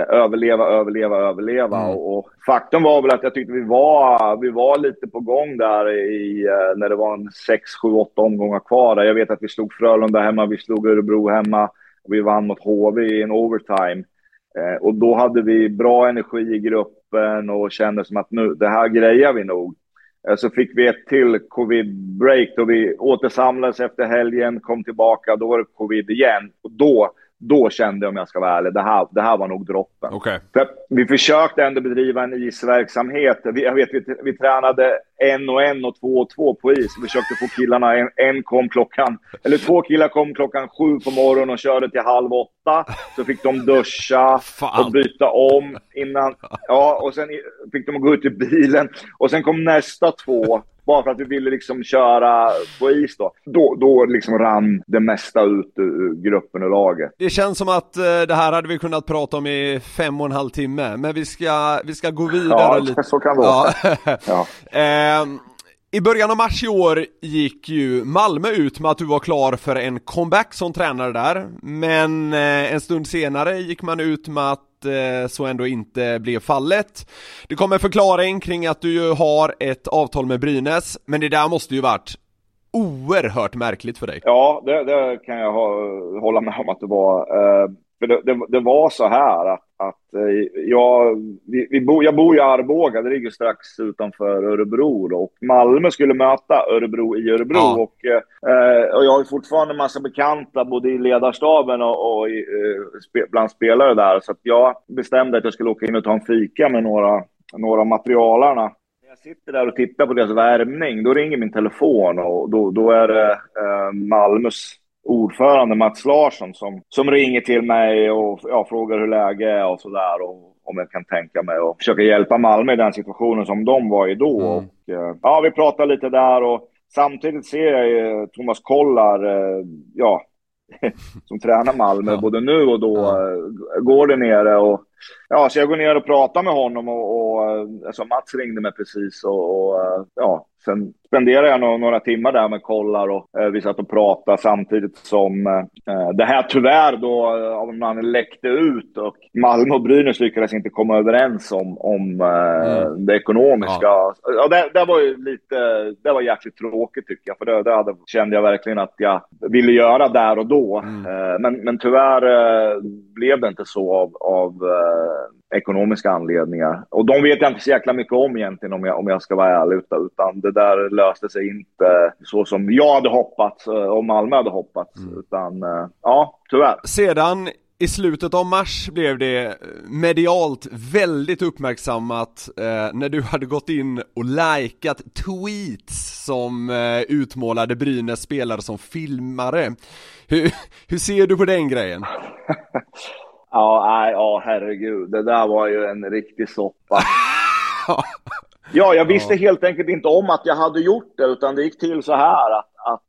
överleva. Och faktum var väl att jag tyckte vi var lite på gång där när det var en 6, 7, 8 omgångar kvar där. Jag vet att vi slog Frölunda hemma, vi slog Örebro hemma och vi vann mot HV i en overtime. Och då hade vi bra energi i gruppen och kände som att nu, det här grejer vi nog. Så fick vi ett till covid-break då vi återsamlades efter helgen, kom tillbaka, då var det covid igen. Och då kände jag, om jag ska vara ärlig, det här var nog droppen. Okay. För vi försökte ändå bedriva en isverksamhet. Vi tränade 1 och 2 på is. Vi försökte få killarna, 2 killar kom klockan 7 på morgonen och körde till 7:30. Så fick de duscha och byta om innan. Ja, och sen fick de gå ut i bilen. Och sen kom nästa 2. Bara för att vi ville liksom köra på is då. Då liksom rann det mesta ut ur gruppen och laget. Det känns som att det här hade vi kunnat prata om i 5,5 timmar. Men vi ska gå vidare. Ja, lite. Så kan det vara. Ja. I början av mars i år gick ju Malmö ut med att du var klar för en comeback som tränare där. Men en stund senare gick man ut med att så ändå inte blev fallet. Det kom en förklaring kring att du ju har ett avtal med Brynäs, men det där måste ju varit oerhört märkligt för dig. Ja, det kan jag hålla med om att det var. För det var så här att jag bor i Arboga, det ligger strax utanför Örebro då, och Malmö skulle möta Örebro i Örebro. Ja. Och jag har fortfarande en massa bekanta både i ledarstaben och bland spelare där, så att jag bestämde att jag skulle åka in och ta en fika med några materialarna. När jag sitter där och tittar på deras värmning, då ringer min telefon och då är det Malmös ordförande Mats Larsson som ringer till mig och frågar hur läget är och sådär, och om jag kan tänka mig och försöka hjälpa Malmö i den situationen som de var i då. Och vi pratar lite där, och samtidigt ser jag Thomas Kollar som tränar Malmö både nu och då, går det nere, och Ja, så jag går ner och pratar med honom och alltså Mats ringde mig precis och sen spenderade jag några timmar där med kollar och vi satt och pratade samtidigt som det här tyvärr då av en annan läckte ut och Malmö och Brynäs lyckades inte komma överens om det ekonomiska. Ja, det var ju det var jäkligt tråkigt tycker jag, för det kände jag verkligen att jag ville göra där och då. Men tyvärr blev det inte så av ekonomiska anledningar. Och de vet jag inte så jäkla mycket om egentligen om jag ska vara ärlig, utan det där löste sig inte så som jag hade hoppats och Malmö hade hoppats. Utan tyvärr. Sedan i slutet av mars blev det medialt väldigt uppmärksammat när du hade gått in och likat tweets som utmålade Brynäs spelare som filmare. Hur ser du på den grejen? Ja, herregud. Det där var ju en riktig soppa. Ja, jag visste helt enkelt inte om att jag hade gjort det, utan det gick till så här att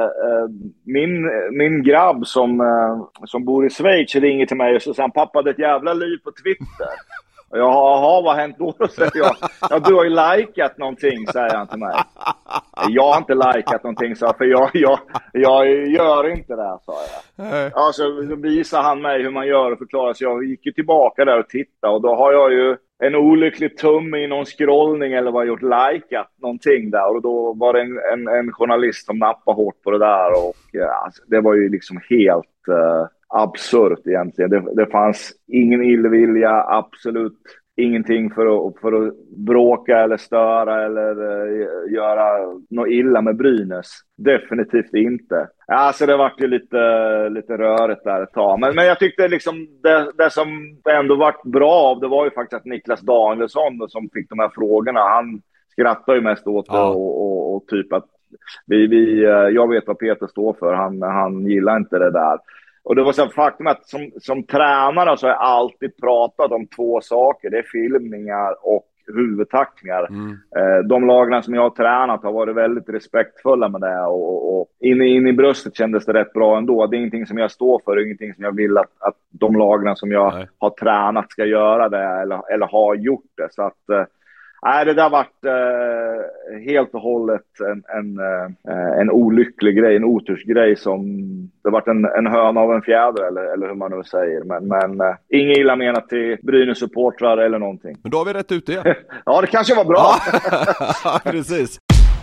min grabb som bor i Schweiz ringer till mig och så säger han: pappa, det är ett jävla liv på Twitter. Och jaha, vad har hänt då? Säger jag. Ja, du har ju likat någonting, säger han till mig. Jag har inte likat någonting, så för jag gör inte det, sa jag. Ja, så visar han mig hur man gör och förklarar. Så jag gick ju tillbaka där och tittade, och då har jag ju en olycklig tumme i någon scrollning eller vad jag gjort, likat någonting där. Och då var det en journalist som nappade hårt på det där, och det var ju liksom helt absurt egentligen. Det fanns ingen illvilja, absolut ingenting för att bråka eller störa eller göra något illa med Brynäs. Definitivt inte. Alltså det var ju lite rörigt där ett tag. Men jag tyckte liksom det som ändå var bra av det var ju faktiskt att Niklas Danielsson som fick de här frågorna, han skrattar ju mest åt det och typ att jag vet vad Peter står för. Han gillar inte det där. Och det var så faktum att som tränare så har jag alltid pratat om två saker. Det är filmningar och huvudtacklingar. De lagarna som jag har tränat har varit väldigt respektfulla med det. Och in i bröstet kändes det rätt bra ändå. Det är ingenting som jag står för. Det är ingenting som jag vill att de lagarna som jag har tränat ska göra det. Eller har gjort det. Så att det där varit helt och hållet en olycklig grej, en otursgrej som det varit en höna av en fjäder eller hur man nu säger. Men ingen illa menat till Brynäs supportrar eller någonting. Men då har vi rätt ut det. Ja, det kanske var bra. Ja, precis.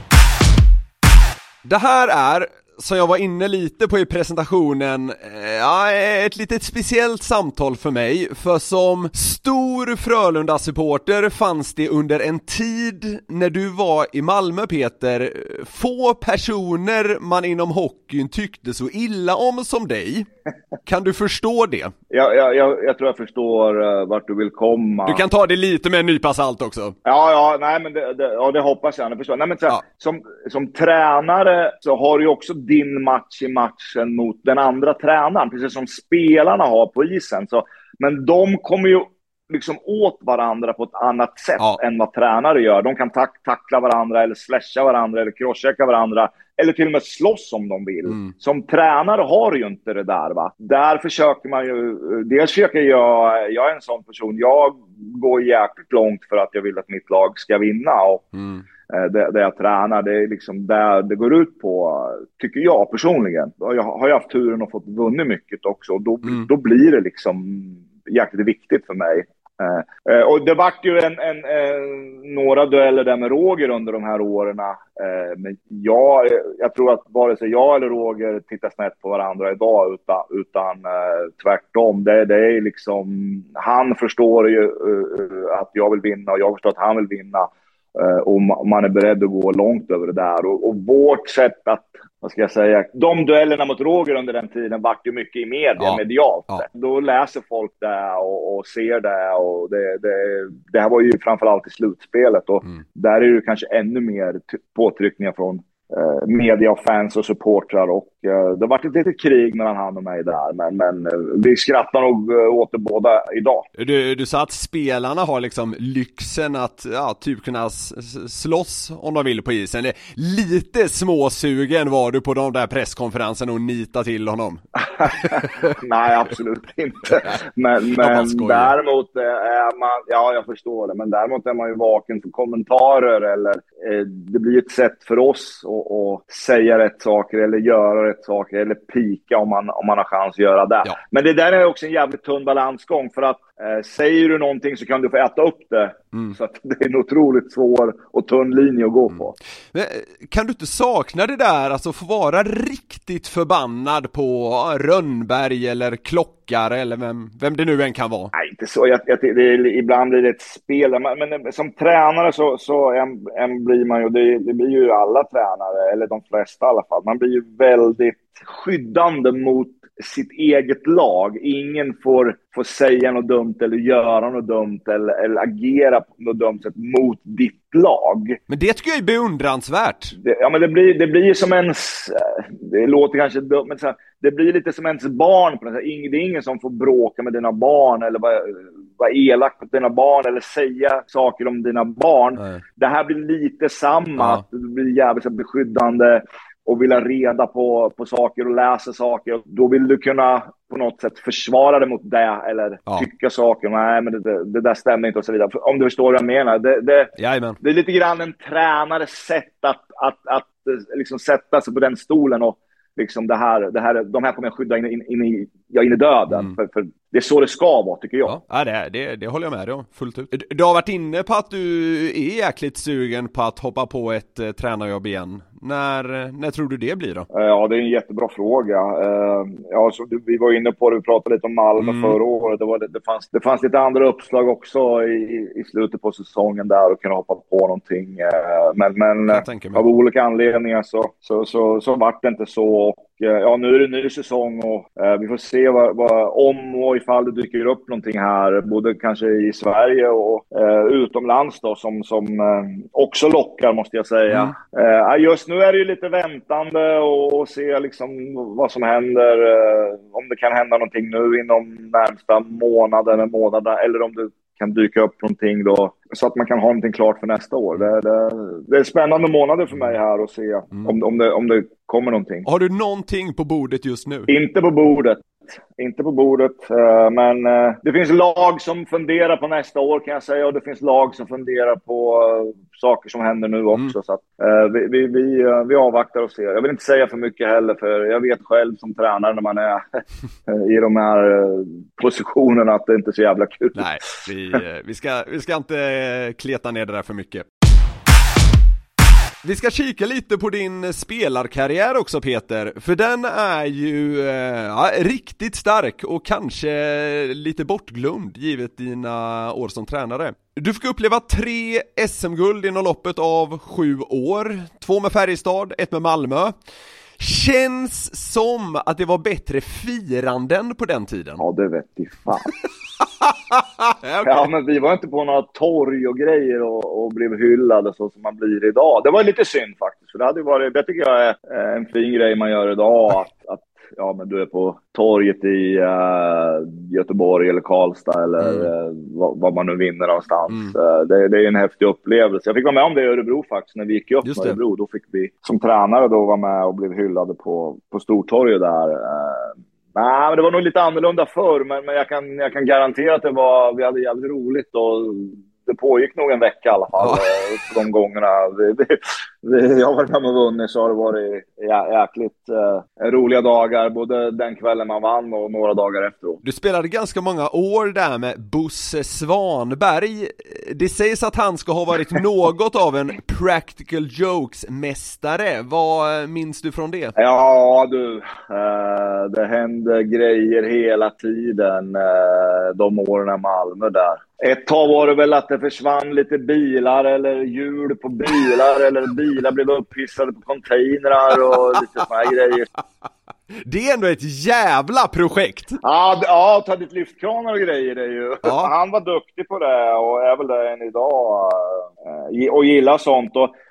Det här är, som jag var inne lite på i presentationen, ett litet speciellt samtal för mig. För som stor Frölunda-supporter fanns det under en tid när du var i Malmö, Peter, få personer man inom hockeyn tyckte så illa om som dig. Kan du förstå det? Jag tror jag förstår vart du vill komma. Du kan ta det lite med en nypa salt också. Nej, men det hoppas jag. Förstår. Nej, men som tränare så har du ju också din match i matchen mot den andra tränaren, precis som spelarna har på isen. Men de kommer ju liksom åt varandra på ett annat sätt än vad tränare gör. De kan tackla varandra eller slasha varandra eller crosschecka varandra eller till och med slåss om de vill. Som tränare har ju inte det där, va? Där försöker man ju, dels försöker jag är en sån person, jag går jäkligt långt för att jag vill att mitt lag ska vinna, och det jag tränar, det är liksom där det går ut på, tycker jag personligen. Jag har ju haft turen och fått vunnit mycket också, och då blir det liksom jäkligt viktigt för mig. Och det vart ju några dueller där med Roger under de här åren. Men jag tror att vare sig jag eller Roger tittar snett på varandra idag, utan tvärtom. Det är liksom, han förstår ju att jag vill vinna och jag förstår att han vill vinna. Och man är beredd att gå långt över det där. Och vårt sätt att, vad ska jag säga, de duellerna mot Roger under den tiden vart ju mycket i medialt. Då läser folk det och ser det, och det här var ju framförallt i slutspelet, och där är det kanske ännu mer påtryckningar från media och fans och supportrar, och det har varit ett litet krig mellan han och mig där, men vi skrattar nog åt det båda idag. Du sa att spelarna har liksom lyxen att typ kunna slåss om de vill på isen. Lite småsugen var du på de där presskonferensen och nita till honom? Nej, absolut inte. Men däremot är man, jag förstår det, men däremot är man ju vaken för kommentarer, eller det blir ett sätt för oss att säga rätt saker eller göra rätt saker eller pika om man har chans att göra det. Ja. Men det där är också en jävligt tunn balansgång, för att säger du någonting så kan du få äta upp det. Så att det är en otroligt svår och tunn linje att gå på. Men kan du inte sakna det där, alltså få vara riktigt förbannad på Rönnberg eller Klockare eller vem det nu än kan vara? Nej, inte så. Ibland blir det ett spel. Men som tränare så blir man ju, det blir ju alla tränare, eller de flesta i alla fall. Man blir ju väldigt skyddande mot sitt eget lag. Ingen får säga något dumt eller göra något dumt eller agera på något dumt sätt mot ditt lag. Men det tycker jag är beundransvärt. Men det blir som ens, det låter kanske dumt, men så här, det blir lite som ens barn på det. Det är ingen som får bråka med dina barn eller vara elak mot dina barn eller säga saker om dina barn. Nej. Det här blir lite samma. Ja. Det blir jävligt beskyddande och vill ha reda på saker och läsa saker. Då vill du kunna på något sätt försvara det mot det eller tycka saker. Nej, men det där stämmer inte och så vidare. Om du förstår vad jag menar. Det är lite grann en tränares sätt att liksom sätta sig på den stolen och liksom de här kommer jag skydda in i döden. För det är så det ska vara, tycker jag. Ja, det håller jag med dig om, fullt ut. Du har varit inne på att du är jäkligt sugen på att hoppa på ett tränarjobb igen. När tror du det blir då? Ja, det är en jättebra fråga. Så vi var inne på det, vi pratade lite om Malmö förra året. Det fanns lite andra uppslag också i slutet på säsongen där och kunna hoppa på någonting. Men av olika anledningar så vart det inte så. Och nu är det en ny säsong och vi får se om och ifall det dyker upp någonting här, både kanske i Sverige och utomlands då, som också lockar, måste jag säga. Just nu är det ju lite väntande och se liksom vad som händer, om det kan hända någonting nu inom närmsta månaden eller om det kan dyka upp någonting då, så att man kan ha någonting klart för nästa år. Det är spännande månader för mig här att se om det kommer någonting. Har du någonting på bordet just nu? Inte på bordet, men det finns lag som funderar på nästa år, kan jag säga, och det finns lag som funderar på saker som händer nu också, så att vi avvaktar och ser. Jag vill inte säga för mycket heller, för jag vet själv som tränare när man är i de här positionerna att det inte är så jävla kul. Nej, vi ska inte kleta ner det där för mycket. Vi ska kika lite på din spelarkarriär också, Peter, för den är ju riktigt stark och kanske lite bortglömd givet dina år som tränare. Du fick uppleva 3 SM-guld inom loppet av 7 år, 2 med Färjestad, 1 med Malmö. Känns som att det var bättre firanden på den tiden. Ja, det vet jag fan. Okay. Ja, men vi var inte på några torg och grejer och blev hyllade så som man blir idag. Det var lite synd faktiskt, för det hade varit, det tycker jag är en fin grej man gör idag, att men du är på torget i Göteborg eller Karlstad eller vad man nu vinner någonstans. Det är en häftig upplevelse. Jag fick vara med om det i Örebro faktiskt, när vi gick upp med Örebro. Då fick vi som tränare då vara med och blev hyllade på Stortorget där. Nej, men det var nog lite annorlunda förr, men jag kan garantera att vi hade jävligt roligt och det pågick nog en vecka i alla fall de gångerna. Jag har varit med och vunnit, så har det varit jäkligt roliga dagar, både den kvällen man vann och några dagar efteråt. Du spelade ganska många år där med Bosse Svanberg. Det sägs att han ska ha varit något av en practical jokes-mästare. Vad minns du från det? Ja du, det hände grejer hela tiden de åren i Malmö där. Ett tag var det väl att det försvann lite bilar eller hjul på bilar eller bilar blev upphissade på containrar och lite såna här grejer. Det är ändå ett jävla projekt. Ja, ta dit lyftkranar och grejer det är ju. Ja. Han var duktig på det och är väl det än idag och gillar sånt. Och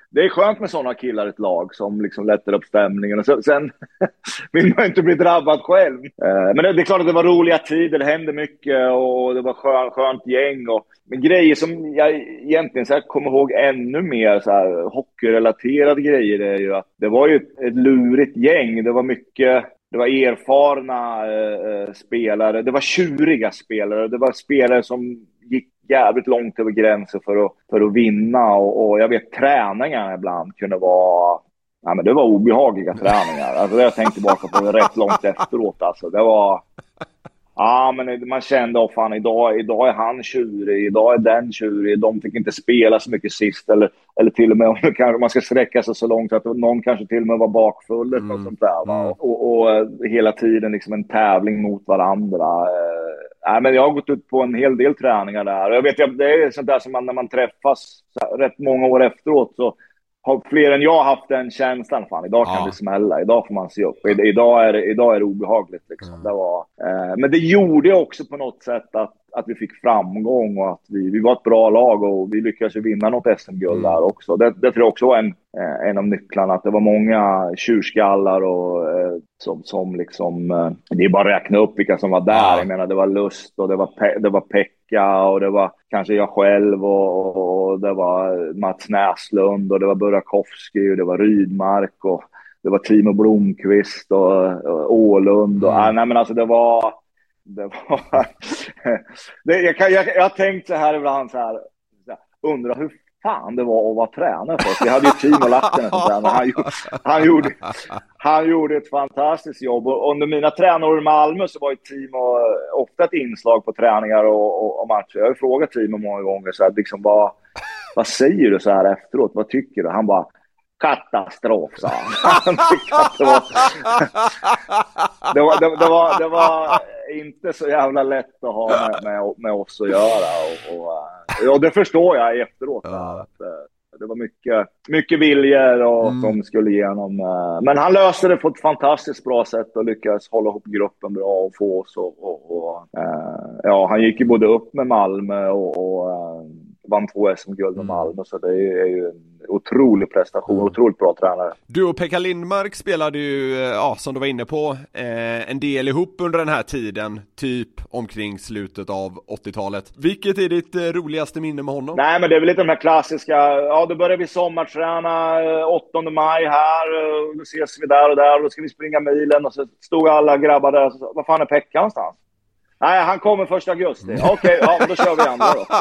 det är skönt med sådana killar i ett lag som liksom lättar upp stämningen. Och sen vill man inte bli drabbad själv. Men det är klart att det var roliga tider, det hände mycket och det var skönt gäng. Men grejer som jag egentligen så här kommer ihåg ännu mer så här hockeyrelaterade grejer är ju att det var ju ett lurigt gäng. Det var mycket... Det var erfarna spelare, det var tjuriga spelare, det var spelare som gick jävligt långt över gränsen för att vinna och jag vet träningarna ibland kunde vara, ja men det var obehagliga träningar. Alltså det jag tänkte tillbaka på rätt långt efteråt alltså. Det var, ja men man kände fan idag är han tjurig, idag är den tjurig, de fick inte spela så mycket sist eller till och med om kanske man ska sträcka sig så långt att någon kanske till och med var bakfull eller något sånt där va? Och hela tiden liksom en tävling mot varandra. Men jag har gått ut på en hel del träningar där och jag vet det är sånt där som man när man träffas rätt många år efteråt så har fler än jag haft den känslan, fan idag kan det smälla, idag får man se upp, idag är det obehagligt liksom. Det var, men det gjorde också på något sätt att vi fick framgång och att vi var ett bra lag och vi lyckades vinna något SM-guld där också. Det tror jag också var en av nycklarna, att det var många tjurskallar och som liksom, det är bara att räkna upp vilka som var där. Jag menar det var Lust och det var Pekka och det var kanske jag själv och det var Mats Näslund och det var Burakovsky och det var Rydmark och det var Timo Blomqvist och Ålund och nej men alltså det var jag har tänkt så här ibland så här undrar hur fan det var att vara tränare först. Jag hade ju Timo Lattinen som tränare. Han gjorde ett fantastiskt jobb och under mina tränare i Malmö så var ju Timo ofta ett inslag på träningar och matcher. Jag har ju frågat Timo många gånger så här, liksom, vad säger du så här efteråt? Vad tycker du? Han bara katastrof, sa han. Det var inte så jävla lätt att ha med oss att göra och det förstår jag efteråt att det var mycket viljor och de skulle igenom, men han löste det på ett fantastiskt bra sätt och lyckades hålla ihop gruppen bra och få oss och han gick ju både upp med Malmö och vann 2 SM-guld med Malmö, så det är ju en otrolig prestation, otroligt bra tränare. Du och Pekka Lindmark spelade ju, som du var inne på, en del ihop under den här tiden, typ omkring slutet av 80-talet. Vilket är ditt roligaste minne med honom? Nej, men det är väl lite de här klassiska, då börjar vi sommarträna 8 maj här, då ses vi där och då ska vi springa milen och så stod alla grabbar där och så, vad fan är Pekka någonstans? Nej, han kommer 1 augusti. Okej, då kör vi andra då.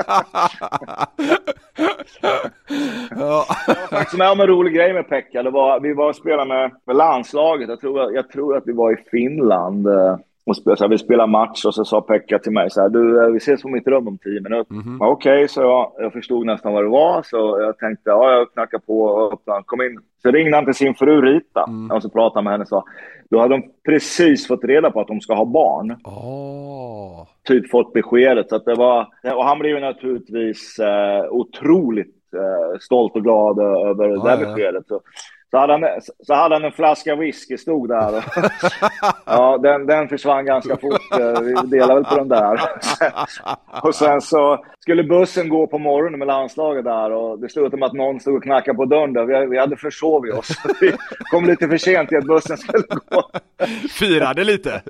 Jag var faktiskt med om en rolig grej med Pekka. Vi var och spelade med landslaget. Jag tror att vi var i Finland och vi spelade match och så sa Pekka till mig så här: du, vi ses på mitt rum om 10 minuter. Okej, så jag förstod nästan vad det var, så jag tänkte, jag knackar på och öppnade, kom in. Så ringde han till sin fru Rita och så pratade med henne och sa, då hade de precis fått reda på att de ska ha barn. Typ fått beskedet, så att det var, och han blev naturligtvis otroligt stolt och glad över det där beskedet. Så hade han en flaska whisky, stod där. Ja, den försvann ganska fort. Vi delade väl på den där. Och sen så skulle bussen gå på morgonen med landslaget där. Och det stod om att någon stod och knackade på dörren där. Vi hade försovit oss. Vi kom lite för sent till att bussen skulle gå. Firade lite.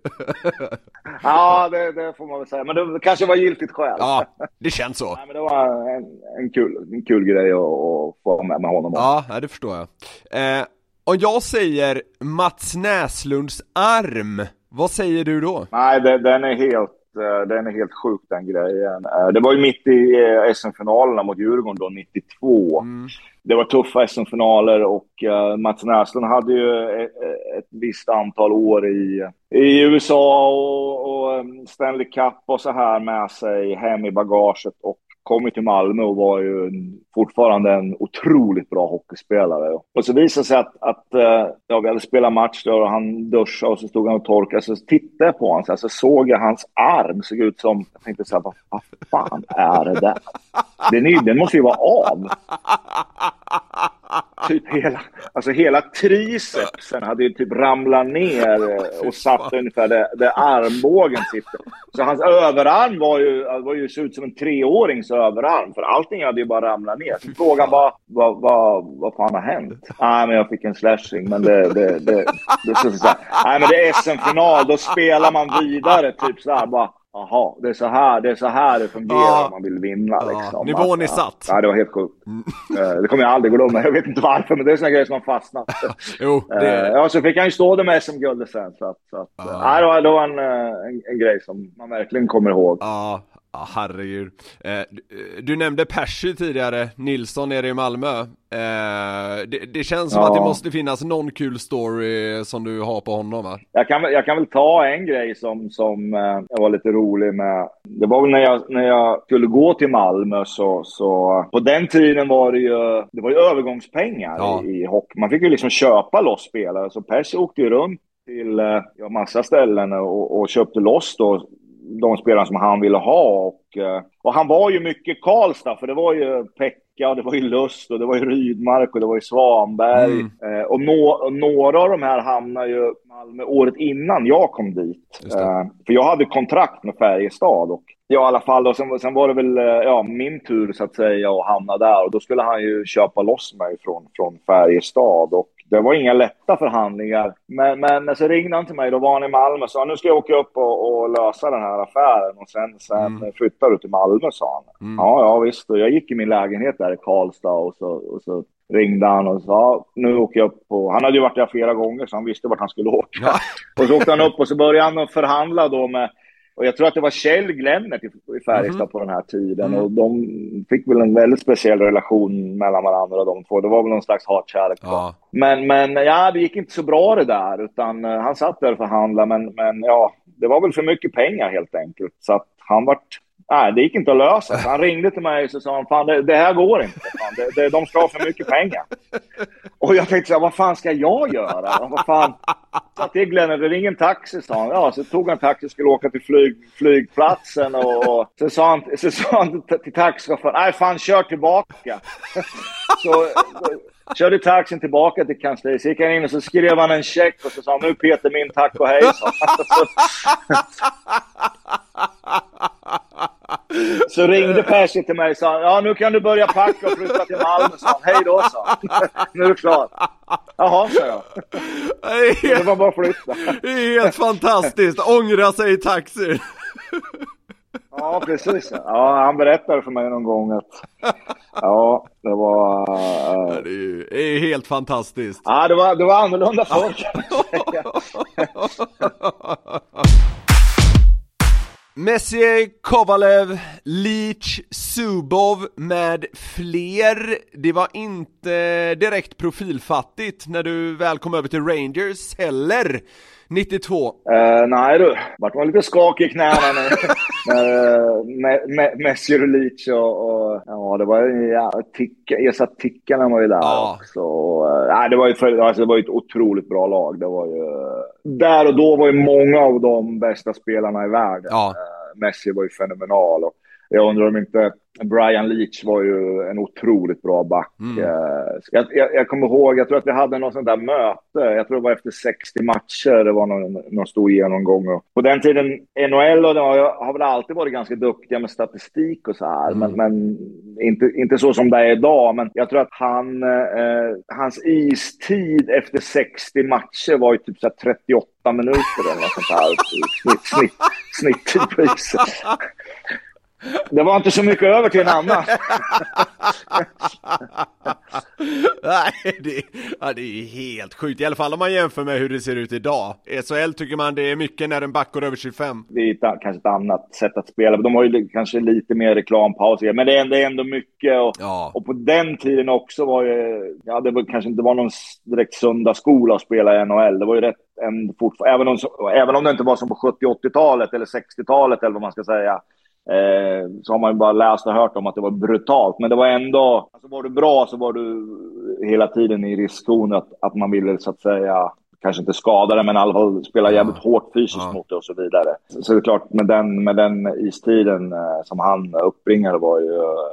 Ja, det får man väl säga. Men det kanske var giltigt själv. Ja, det känns så. Nej, men det var en kul grej att få med honom. Ja, det förstår jag. Om jag säger Mats Näslunds arm, vad säger du då? Nej, den är helt sjuk, den grejen. Det var ju mitt i SM-finalerna mot Djurgården då, 92. Det var tuffa SM-finaler och Mats Näslund hade ju ett visst antal år i USA och Stanley Cup och så här med sig hem i bagaget och kom till Malmö och var ju fortfarande en otroligt bra hockeyspelare. Och så visade sig att vi hade spelat match där och han duschade och så stod han och torkade. Så tittade jag på honom så såg jag hans arm såg ut som, jag tänkte så här, vad fan är det där? Den måste ju vara av. Typ alltså hela tricepsen hade ju typ ramlat ner och satt ungefär där armbågen sitter. Så hans överarm var ju så ut som en 3-årings överarm, för allting hade ju bara ramlat ner. Så frågan var, vad fan har hänt? Nej, men jag fick en slashing, men det så här. Nej, men det är SM-final, då spelar man vidare typ så här bara. Jaha, det är så här det fungerar om man vill vinna liksom. Nivån är satt. Ja, det var helt sjukt. Det kommer jag aldrig glömma. Jag vet inte varför, men det är såna grejer som har fastnat. Jo, ja, så fick han ju stå där med SM-guldet sen. Så att, det var en grej som man verkligen kommer ihåg. Ja, herregud. Du nämnde Percy tidigare, Nilsson nere i Malmö. Det känns som att det måste finnas någon kul story som du har på honom, va? Jag kan väl ta en grej som jag var lite rolig med. Det var väl när jag skulle gå till Malmö så på den tiden var det var ju övergångspengar i hockey. Man fick ju liksom köpa loss spelare, så Percy åkte ju runt till massa ställen och köpte loss då de spelarna som han ville ha, och han var ju mycket Karlstad, för det var ju Pekka och det var ju Lust och det var ju Rydmark och det var ju Svanberg och några av de här hamnade ju Malmö året innan jag kom dit, för jag hade kontrakt med Färjestad och i alla fall, och sen var det väl min tur så att säga att hamna där, och då skulle han ju köpa loss mig från Färjestad, och det var inga lätta förhandlingar. Men så ringde han till mig, då var han i Malmö och sa, nu ska jag åka upp och lösa den här affären, och sen flyttar du till Malmö, sa han. Ja visst, och jag gick i min lägenhet där i Karlstad, och så ringde han och sa, nu åker jag upp han hade ju varit där flera gånger, så han visste vart han skulle åka. Och så åkte han upp och så började han förhandla då med, och jag tror att det var Kjell Glennert i Färjestad på den här tiden, och de fick väl en väldigt speciell relation mellan varandra, de två. Det var väl någon slags hatkärlek. Men det gick inte så bra det där, utan han satt där och förhandlade, men det var väl för mycket pengar helt enkelt, så att det gick inte att lösa. Så han ringde till mig och så sa han, fan, det här går inte. Fan. De ska ha för mycket pengar. Och jag tänkte så, vad fan ska jag göra? Vad fan? Så till Glenn, det ringde en taxi, sa han. Ja, så tog han taxi och skulle åka till flygplatsen. Och så sa han till taxichauffören, nej fan, kör tillbaka. Så körde taxin tillbaka till kansliet. Så gick han in och så skrev han en check och så sa han, nu Peter, min tack och hej. Så ringde Percy till mig och sa, ja, nu kan du börja packa och flytta till Malmö, sa han. Hej då, sa han. Nu är du klar. Jaha, sa jag. Det var bara att flytta. Det är helt fantastiskt. Ångra sig i taxi. Ja, precis. Ja, han berättade för mig någon gång att det var... Det är helt fantastiskt. Ja, det var annorlunda folk. Messier, Kovalev, Leach, Zubov med fler. Det var inte direkt profilfattigt när du väl kom över till Rangers heller. 92. Nej du, vart man lite skakig i knäna när Messier och Leach och det var satt tickarna var ju där också. Det var ju ett otroligt bra lag. Det var ju där, och då var ju många av de bästa spelarna i världen. Messi var ju fenomenal, och jag undrar om inte Brian Leach var ju en otroligt bra back. Jag kommer ihåg, jag tror att vi hade något sånt där möte. Jag tror det var efter 60 matcher. Det var någon stor genomgång. Och på den tiden, NHL har väl alltid varit ganska duktiga med statistik och så här. Men inte så som det är idag. Men jag tror att hans istid efter 60 matcher var ju typ så 38 minuter eller något sånt här. Snittid på isen. Det var inte så mycket över till en annan. Nej, det är helt sjukt. I alla fall om man jämför med hur det ser ut idag. SHL tycker man det är mycket när en back går över 25. Det är kanske ett annat sätt att spela. De har ju kanske lite mer reklampaus. Men det är ändå mycket. Och på den tiden också var ju... det var kanske inte var någon direkt söndagsskola att spela i NHL. Det var ju rätt... Även om det inte var som på 70-80-talet eller 60-talet eller vad man ska säga. Så har man ju bara läst och hört om att det var brutalt, men det var ändå, alltså var du bra så var du hela tiden i riskzon att man ville så att säga kanske inte skada det, men i alla fall spela jävligt hårt fysiskt mot det och så vidare. Så det är klart, med den istiden som han uppbringade var ju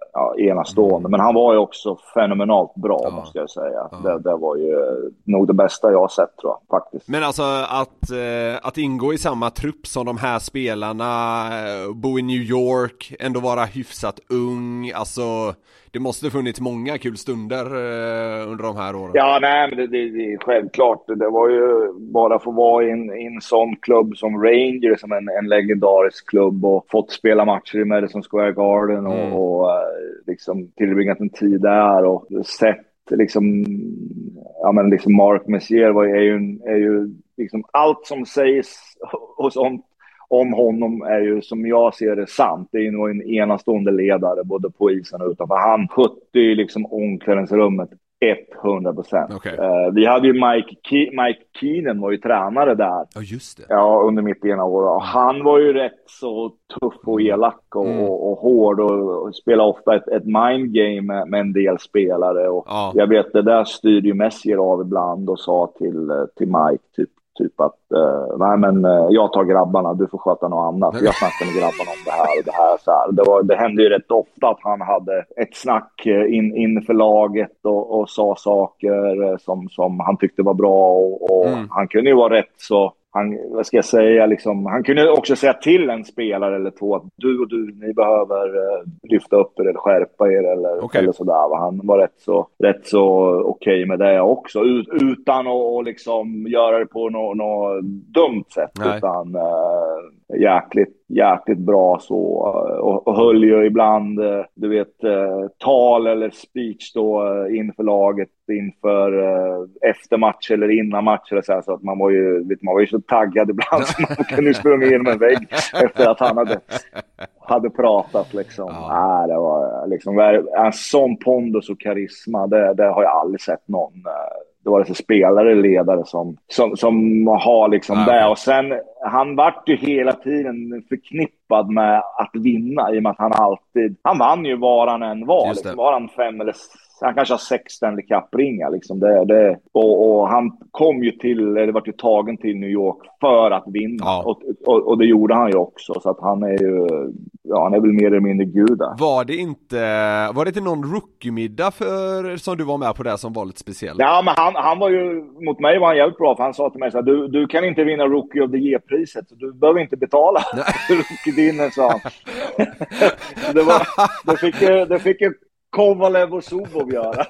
enastående. Men han var ju också fenomenalt bra, måste jag säga. Det var ju nog det bästa jag har sett, tror jag, faktiskt. Men alltså att ingå i samma trupp som de här spelarna, bo i New York, ändå vara hyfsat ung, alltså det måste funnits många kul stunder under de här åren. Ja, nej, men det är självklart. Det var ju bara för att vara i en sån klubb som Rangers, som en legendarisk klubb, och fått spela matcher i Madison Square Garden och liksom tillbringat en tid där och sett liksom, liksom Mark Messier är ju liksom allt som sägs och sånt om honom är ju, som jag ser det, sant. Det är ju nog en enastående ledare både på isen och utanför. Han skötte ju liksom omklädningsrummet 100%. Okay. Vi hade ju Mike Keenan var ju tränare där. Ja, just det. Ja, under mitt ena år. Och han var ju rätt så tuff och elak och hård och spelade ofta ett mind game med en del spelare. Och jag vet, det där styrde ju Messier av ibland och sa till Mike typ att nej, men jag tar grabbarna, du får sköta något annat. Jag snackar med grabbarna om det här och det här. Så här. Det hände ju rätt ofta att han hade ett snack inför laget och sa saker som han tyckte var bra och han kunde ju vara rätt så. Vad ska jag säga, liksom, han kunde också säga till en spelare eller två att du, ni behöver lyfta upp er eller skärpa er eller sådär. Han var rätt så okej med det också, utan att liksom göra det på något dumt sätt. Nej. Utan jäkligt bra så, och höll ju ibland du vet tal eller speech då inför laget, inför efter match eller innan match eller så att man var ju så taggad ibland så man kunde springa in med en vägg efter att han hade pratat liksom. Det var liksom en sån pondus och karisma, det har jag aldrig sett någon. Det var alltså spelare, ledare som har liksom det. Och sen, han vart ju hela tiden förknippad med att vinna, i och med att han vann ju var han än var. Liksom. Var han 5 eller han kanske har 6 Stanley Cup-ringar liksom. Och han kom ju det var ju tagen till New York för att vinna. Och det gjorde han ju också. Så att han är ju, han är väl mer eller mindre gud där. Var det inte någon rookie-middag som du var med på där som var lite speciell? Ja, men han var ju, mot mig var han jävligt bra, för han sa till mig så här, du kan inte vinna Rookie of the Year-priset, så du behöver inte betala rookie-dinnen, sa han. det fick ju Kovalev och Zubov göra.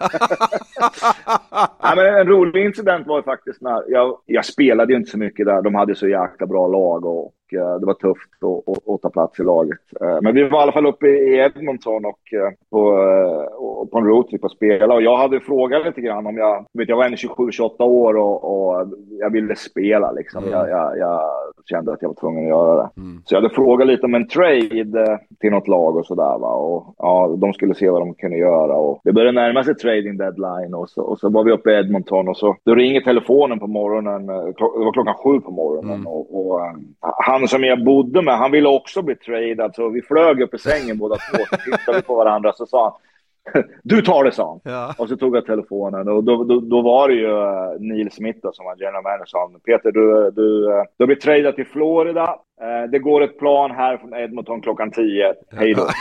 Men en rolig incident var ju faktiskt när jag spelade ju inte så mycket där. De hade så jäkla bra lag och det var tufft att ta plats i laget. Men vi var i alla fall uppe i Edmonton och på en roadtrip att spela. Och jag hade frågat lite grann om jag var 27-28 år och jag ville spela liksom. Jag kände att jag var tvungen att göra det. Så jag hade frågat lite om en trade till något lag och sådär, va. Och de skulle se vad de kunde göra. Och det började närma sig trading deadline och så var vi uppe i Edmonton och så då ringer telefonen på morgonen. Det var klockan 7 på morgonen och han som jag bodde med, han ville också bli tradad, så vi flög upp i sängen båda två, så tittade vi på varandra, så sa han, du tar det, sa han. Ja. Och så tog jag telefonen och då var det ju Neil Smith då, som var general manager. Peter, du blir tradad till Florida. Det går ett plan här från Edmonton klockan 10. Hej då.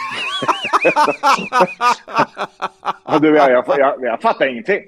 Jag fattar ingenting.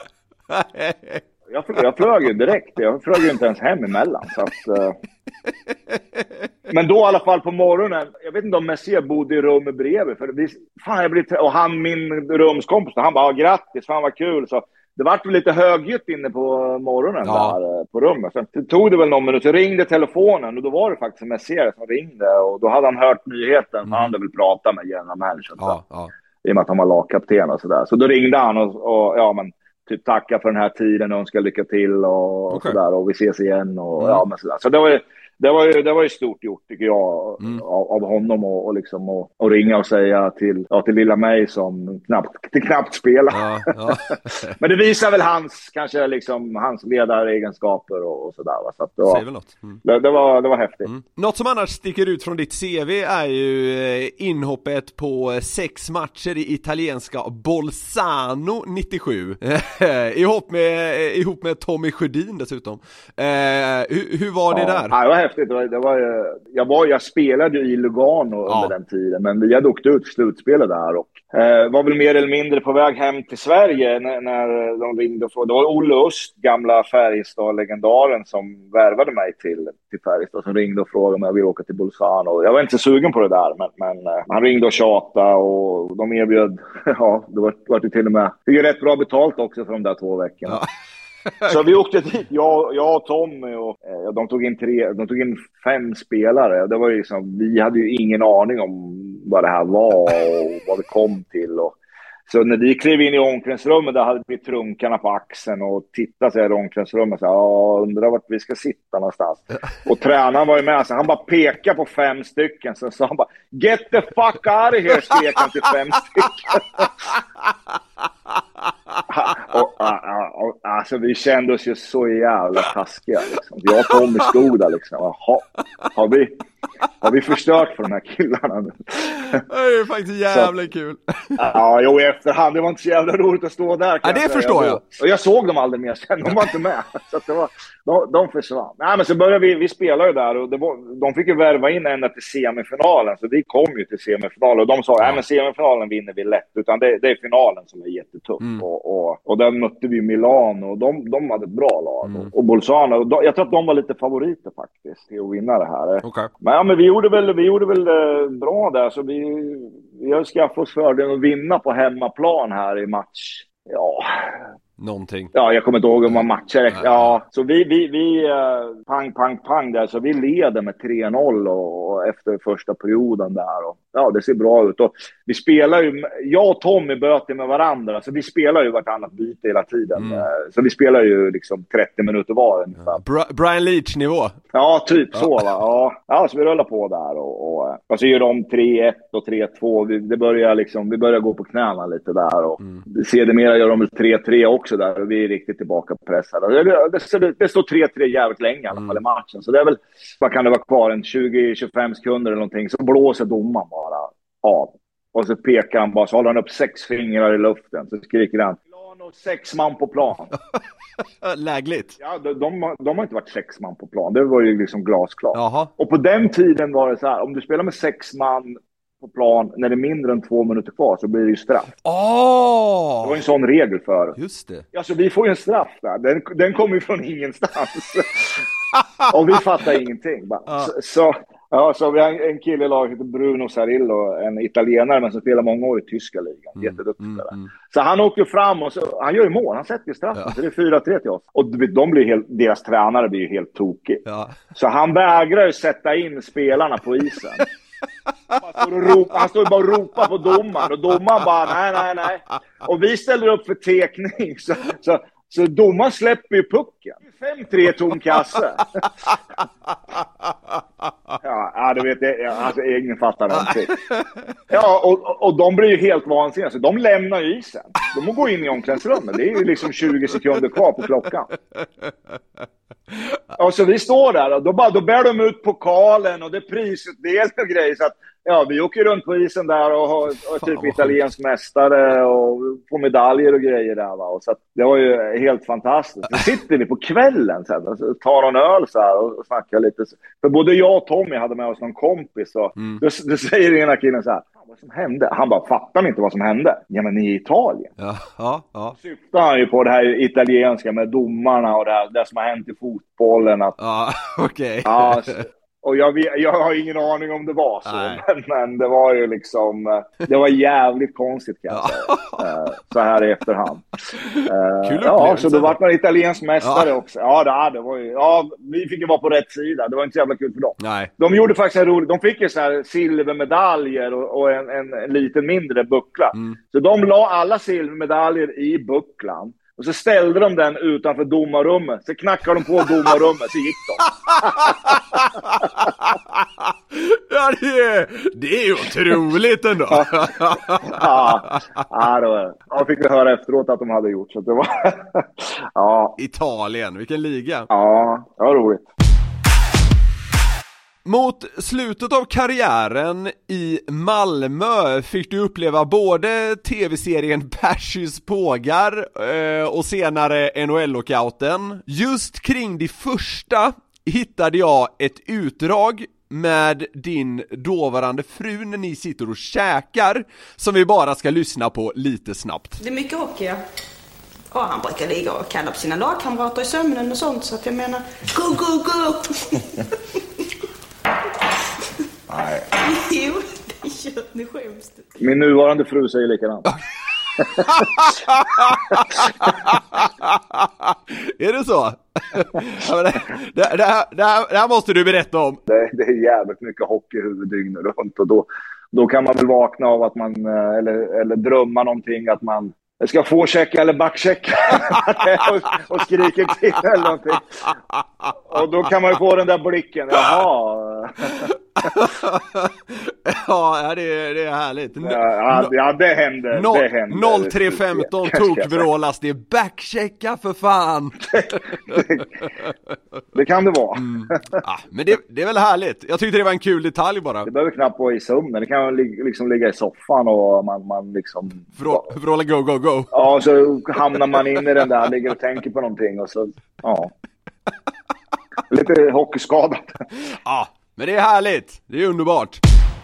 Jag flög ju direkt. Jag flög ju inte ens hem emellan. Så att, men då i alla fall på morgonen, jag vet inte om Messier bodde i rummet bredvid, och han, min rumskompis, han bara, grattis, fan vad kul. Så det var lite högljutt inne på morgonen där på rummet. Sen tog det väl någon minut, så ringde telefonen och då var det faktiskt Messier som ringde, och då hade han hört nyheten, han hade väl pratat med general manager i och med att han var lagkapten och sådär. Så då ringde han och men typ tacka för den här tiden och önska lycka till och sådär, och vi ses igen och men sådär. Så det var ju stort gjort, tycker jag, av honom och liksom och ringa och säga till lilla mig som knappt spelar. Men det visar väl hans ledaregenskaper och sådär, va? Så att det var häftigt. Något som annars sticker ut från ditt CV är ju inhoppet på 6 matcher i italienska Bolzano 97 ihop med Tommy Sjödin dessutom. Hur var det där? Ja, det var häftigt. Jag spelade ju i Lugano under den tiden, men vi hade åkt ut slutspelet där och var väl mer eller mindre på väg hem till Sverige när de ringde och frågade. Det var Olle Öst, gamla Färjestad-legendaren, som värvade mig till Färjestad, som ringde och frågade om jag ville åka till Bolzano. Jag var inte så sugen på det där, men han ringde och tjatade och de erbjöd, det var till och med, det är rätt bra betalt också för de där 2 veckorna. Så vi åkte dit, jag och Tommy, och de tog in 5 spelare. Det var ju liksom, vi hade ju ingen aning om vad det här var och vad vi kom till. Så när vi klev in i omklädningsrummet, där hade vi trunkarna på axeln och tittade sig i omklädningsrummet och sa, undrar vart vi ska sitta någonstans. Och tränaren var ju med, så han bara pekade på 5 stycken. Så sa han bara, get the fuck out of here, skrek han till 5 stycken. Alltså vi kände oss ju så jävla taskiga liksom. Jag kom i stod där liksom. Har vi förstört för de här killarna nu? Det är faktiskt jävligt kul. Ja, i efterhand, det var inte så jävla roligt att stå där. Ja, det förstår jag. Och jag såg dem aldrig mer sen, de var inte med. Så att det var, de försvann. Nej, men så började vi spela ju där och de fick ju värva in ända till semifinalen. Så vi kom ju till semifinalen och de sa, nej men semifinalen vinner vi lätt. Utan det är finalen som är jättetuff. Och där mötte vi Milan och de hade ett bra lag. Och Bolzano, jag tror att de var lite favoriter faktiskt till att vinna det här. Okay. Men vi gjorde väl bra där, så vi har skaffat oss fördelen att vinna på hemmaplan här i match. Ja, någonting. Ja, jag kommer inte ihåg om man matcher. Ja, så vi pang där, så vi leder med 3-0 och efter första perioden där, och ja, det ser bra ut. Och vi spelar ju, jag och Tommy böter med varandra, så vi spelar ju vartannat byte hela tiden. Så vi spelar ju liksom 30 minuter var ungefär. Brian Leach-nivå. Ja, typ så va. Ja, så vi rullar på där och så gör de 3-1 och 3-2. Vi börjar gå på knäna lite där, och sedermera gör de 3-3 också där, och vi är riktigt tillbaka pressade. Det står 3-3 jävligt länge i alla fall i matchen, så det är väl, vad kan det vara kvar, en 20-25 sekunder eller någonting, så blåser domaren bara av. Och så pekar han bara, så håller han upp 6 fingrar i luften, så skriker han, 6 man på plan. Lägligt. Ja, de har inte varit 6 man på plan, det var ju liksom glasklart. Jaha. Och på den tiden var det så här, om du spelar med 6 man på plan när det är mindre än 2 minuter kvar, så blir det ju straff. Det var en sån regel för. Just det. Ja, så vi får ju en straff där. Den kommer ju från ingenstans. Och vi fattar ingenting. Så vi har en kille i laget heter Bruno Sarillo, en italienare men som spelar många år i tyska ligan. Jätteduktig. Så han åker fram och han gör ju mål. Han sätter ju straffen. Så det är 4-3 till oss. Och deras tränare blir ju helt tokig. Så han vägrar ju sätta in spelarna på isen. Han står bara och ropar på domaren, och domaren bara nej. Och vi ställer upp för tekning, så domaren släpper ju pucken. 5-3 tom kasse. Ja, det vet jag. Alltså, ingen fattar någonting. Ja, och de blir ju helt vansinniga. Så de lämnar ju isen. De må gå in i omklädningsrummet. Det är ju liksom 20 sekunder kvar på klockan. Och så vi står där, och då bär de ut pokalen och det är prisutdelning och grejer, så att ja, vi åker runt på isen där och typ italiensk mästare och får medaljer och grejer där, va? Och så att det var ju helt fantastiskt. Så sitter vi på kvällen sen och tar någon öl så här och snackar lite. För både jag och Tommy hade med oss någon kompis, och då säger den ena killen så här, vad som hände? Han bara, fattar inte vad som hände? Ja, men ni är i Italien. Ja. Syftar han ju på det här italienska med domarna och det som har hänt i fotbollen. Okej. Ja, och jag har ingen aning om det var så, men det var ju liksom, det var jävligt konstigt kan jag säga, så här i efterhand. Så då var man italiensk mästare också. Det var ju, vi fick ju vara på rätt sida, det var inte så jävla kul för dem. Nej. De gjorde faktiskt en rolig, de fick ju så här silvermedaljer och en liten mindre buckla. Så de la alla silvermedaljer i bucklan. Och så ställde de den utanför domarrummet. Så knackade de på domarrummet, så gick de. Ja, det är ju otroligt ändå. Jag fick höra efteråt att de hade gjort. Så det var Italien, vilken liga. Ja, det var roligt. Mot slutet av karriären i Malmö fick du uppleva både tv-serien Pershys pågar och senare NHL-lockouten. Just kring det första hittade jag ett utdrag med din dåvarande fru när ni sitter och käkar, som vi bara ska lyssna på lite snabbt. Det är mycket hockey, ja. Och han brukar ligga och kalla på sina lagkamrater i sömnen och sånt, så att jag menar, go! Nej. Jo, det gör ni skämst. Min nuvarande fru säger likadant. Är det så? Det här måste du berätta om. Det är jävligt mycket hockey huvuddygnet runt, och då kan man väl vakna av att man eller drömma någonting att man ska få checka eller backchecka och skriker till eller någonting. Och då kan man ju få den där blicken. Jaha. Ja, det är härligt. Ja, det händer. 03:15 tokvrålas. Det är backchecka för fan. Det kan det vara. Ja, men det är väl härligt. Jag tyckte det var en kul detalj bara. Det behöver knappt vara i sömnen. Det kan liksom ligga i soffan och man liksom... Vråla go. Ja, så hamnar man in i den där, ligger och tänker på någonting och så, ja. Lite hockeyskadat. Ja, men det är härligt. Det är underbart.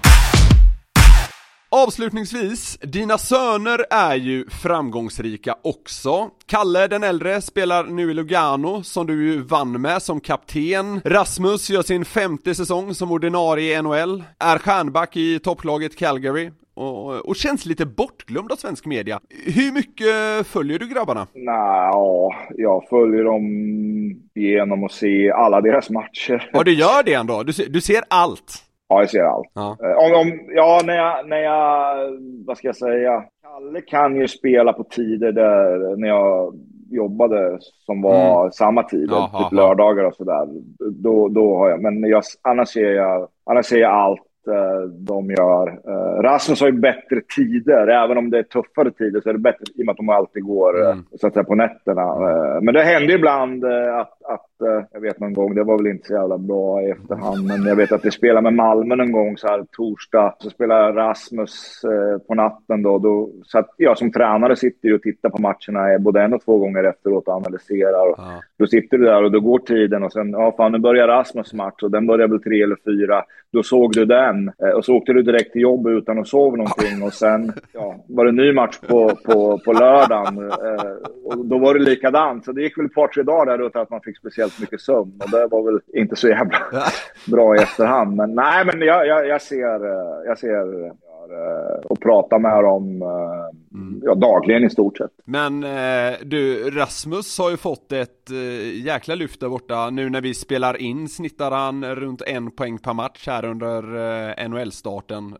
Avslutningsvis, dina söner är ju framgångsrika också. Kalle den äldre spelar nu i Lugano, som du ju vann med som kapten. Rasmus gör sin 5:e säsong som ordinarie i NHL. Är stjärnback i topplaget Calgary. Och känns lite bortglömd av svensk media. Hur mycket följer du grabbarna? Nej, jag följer dem genom att se alla deras matcher. Ja, du gör det ändå? Du ser allt? Ja, jag ser allt. Ja. När jag, vad ska jag säga? Kalle kan ju spela på tider där när jag jobbade som var samma tid, typ lördagar och sådär. Då har jag, men annars ser jag allt de gör. Rasmus har ju bättre tider, även om det är tuffare tider så är det bättre i och med att de alltid går så att säga på nätterna. Men det händer ibland att jag vet någon gång, det var väl inte så jävla bra i efterhand, men jag vet att vi spelade med Malmö någon gång så här torsdag, så spelar Rasmus på natten då så att jag som tränare sitter och tittar på matcherna både 1 och 2 gånger efteråt och analyserar. Då sitter du där och då går tiden och sen, nu börjar Rasmus match och den börjar väl 3 eller 4. Då såg du den och så åkte du direkt till jobb utan att sova någonting och sen var det en ny match på lördagen och då var det likadant. Så det gick väl ett par 3 dagar där utan att man fick speciellt mycket sömn och det var väl inte så jävla bra i efterhand. Men nej, men jag ser och pratar med dem dagligen i stort sett. Men du, Rasmus har ju fått ett jäkla lyft där borta. Nu när vi spelar in snittar han runt 1 poäng per match här under NHL-starten.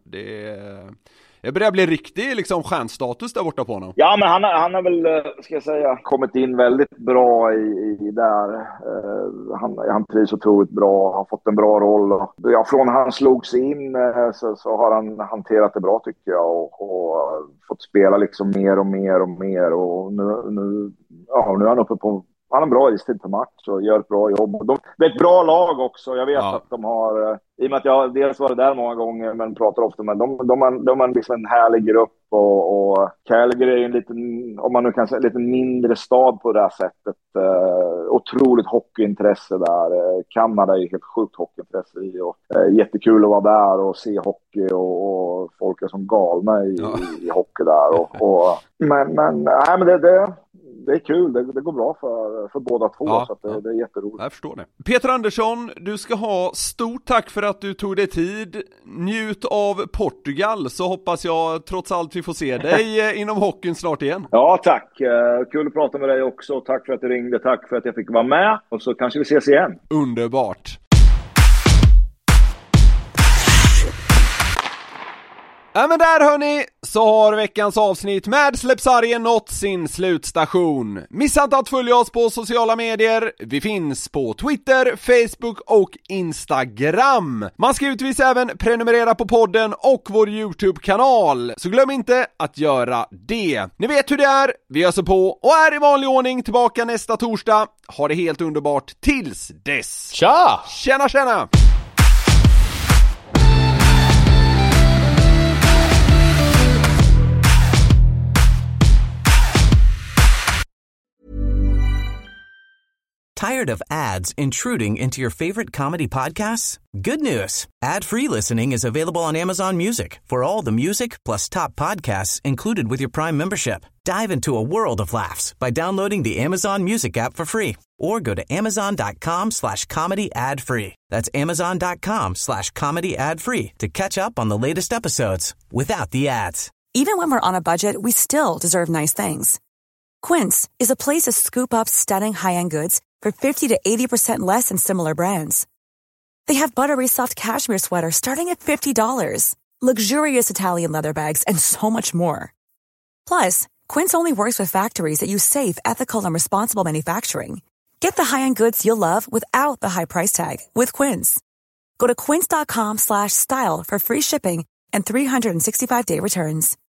Det börjar bli riktig liksom stjärnstatus där borta på honom. Ja, men han har väl, ska jag säga, kommit in väldigt bra i där. Han trivs otroligt bra, har fått en bra roll. Från han slogs in så har han hanterat det bra tycker jag och fått spela liksom mer och nu är han uppe på. Han har en bra istid på match och gör ett bra jobb. Det är ett bra lag också. Jag vet att de har, i och med att jag dels var där många gånger men pratar ofta med de har liksom en härlig grupp och Calgary är en liten, om man nu kan säga, lite mindre stad på det här sättet. Otroligt hockeyintresse där. Kanada är helt sjukt hockeyintresse i och jättekul att vara där och se hockey och folk är som galna i hockey där men det är kul, det går bra för båda två så att det är jätteroligt. Jag förstår det. Peter Andersson, du ska ha stort tack för att du tog dig tid. Njut av Portugal så hoppas jag trots allt vi får se dig inom hockeyn snart igen. Ja, tack. Kul att prata med dig också. Tack för att du ringde, tack för att jag fick vara med och så kanske vi ses igen. Underbart. Ja, men där hörni, så har veckans avsnitt med Släppsargen nått sin slutstation. Missa inte att följa oss på sociala medier. Vi finns på Twitter, Facebook och Instagram. Man ska givetvis även prenumerera på podden och vår YouTube-kanal. Så glöm inte att göra det. Ni vet hur det är, vi öser på och är i vanlig ordning tillbaka nästa torsdag. Ha det helt underbart tills dess. Tja! Tjena! Tired of ads intruding into your favorite comedy podcasts? Good news. Ad-free listening is available on Amazon Music for all the music plus top podcasts included with your Prime membership. Dive into a world of laughs by downloading the Amazon Music app for free or go to amazon.com/comedy ad-free. That's amazon.com/comedy ad-free to catch up on the latest episodes without the ads. Even when we're on a budget, we still deserve nice things. Quince is a place to scoop up stunning high-end goods for 50 to 80% less than similar brands. They have buttery soft cashmere sweaters starting at $50, luxurious Italian leather bags, and so much more. Plus, Quince only works with factories that use safe, ethical, and responsible manufacturing. Get the high-end goods you'll love without the high price tag with Quince. Go to quince.com/style for free shipping and 365-day returns.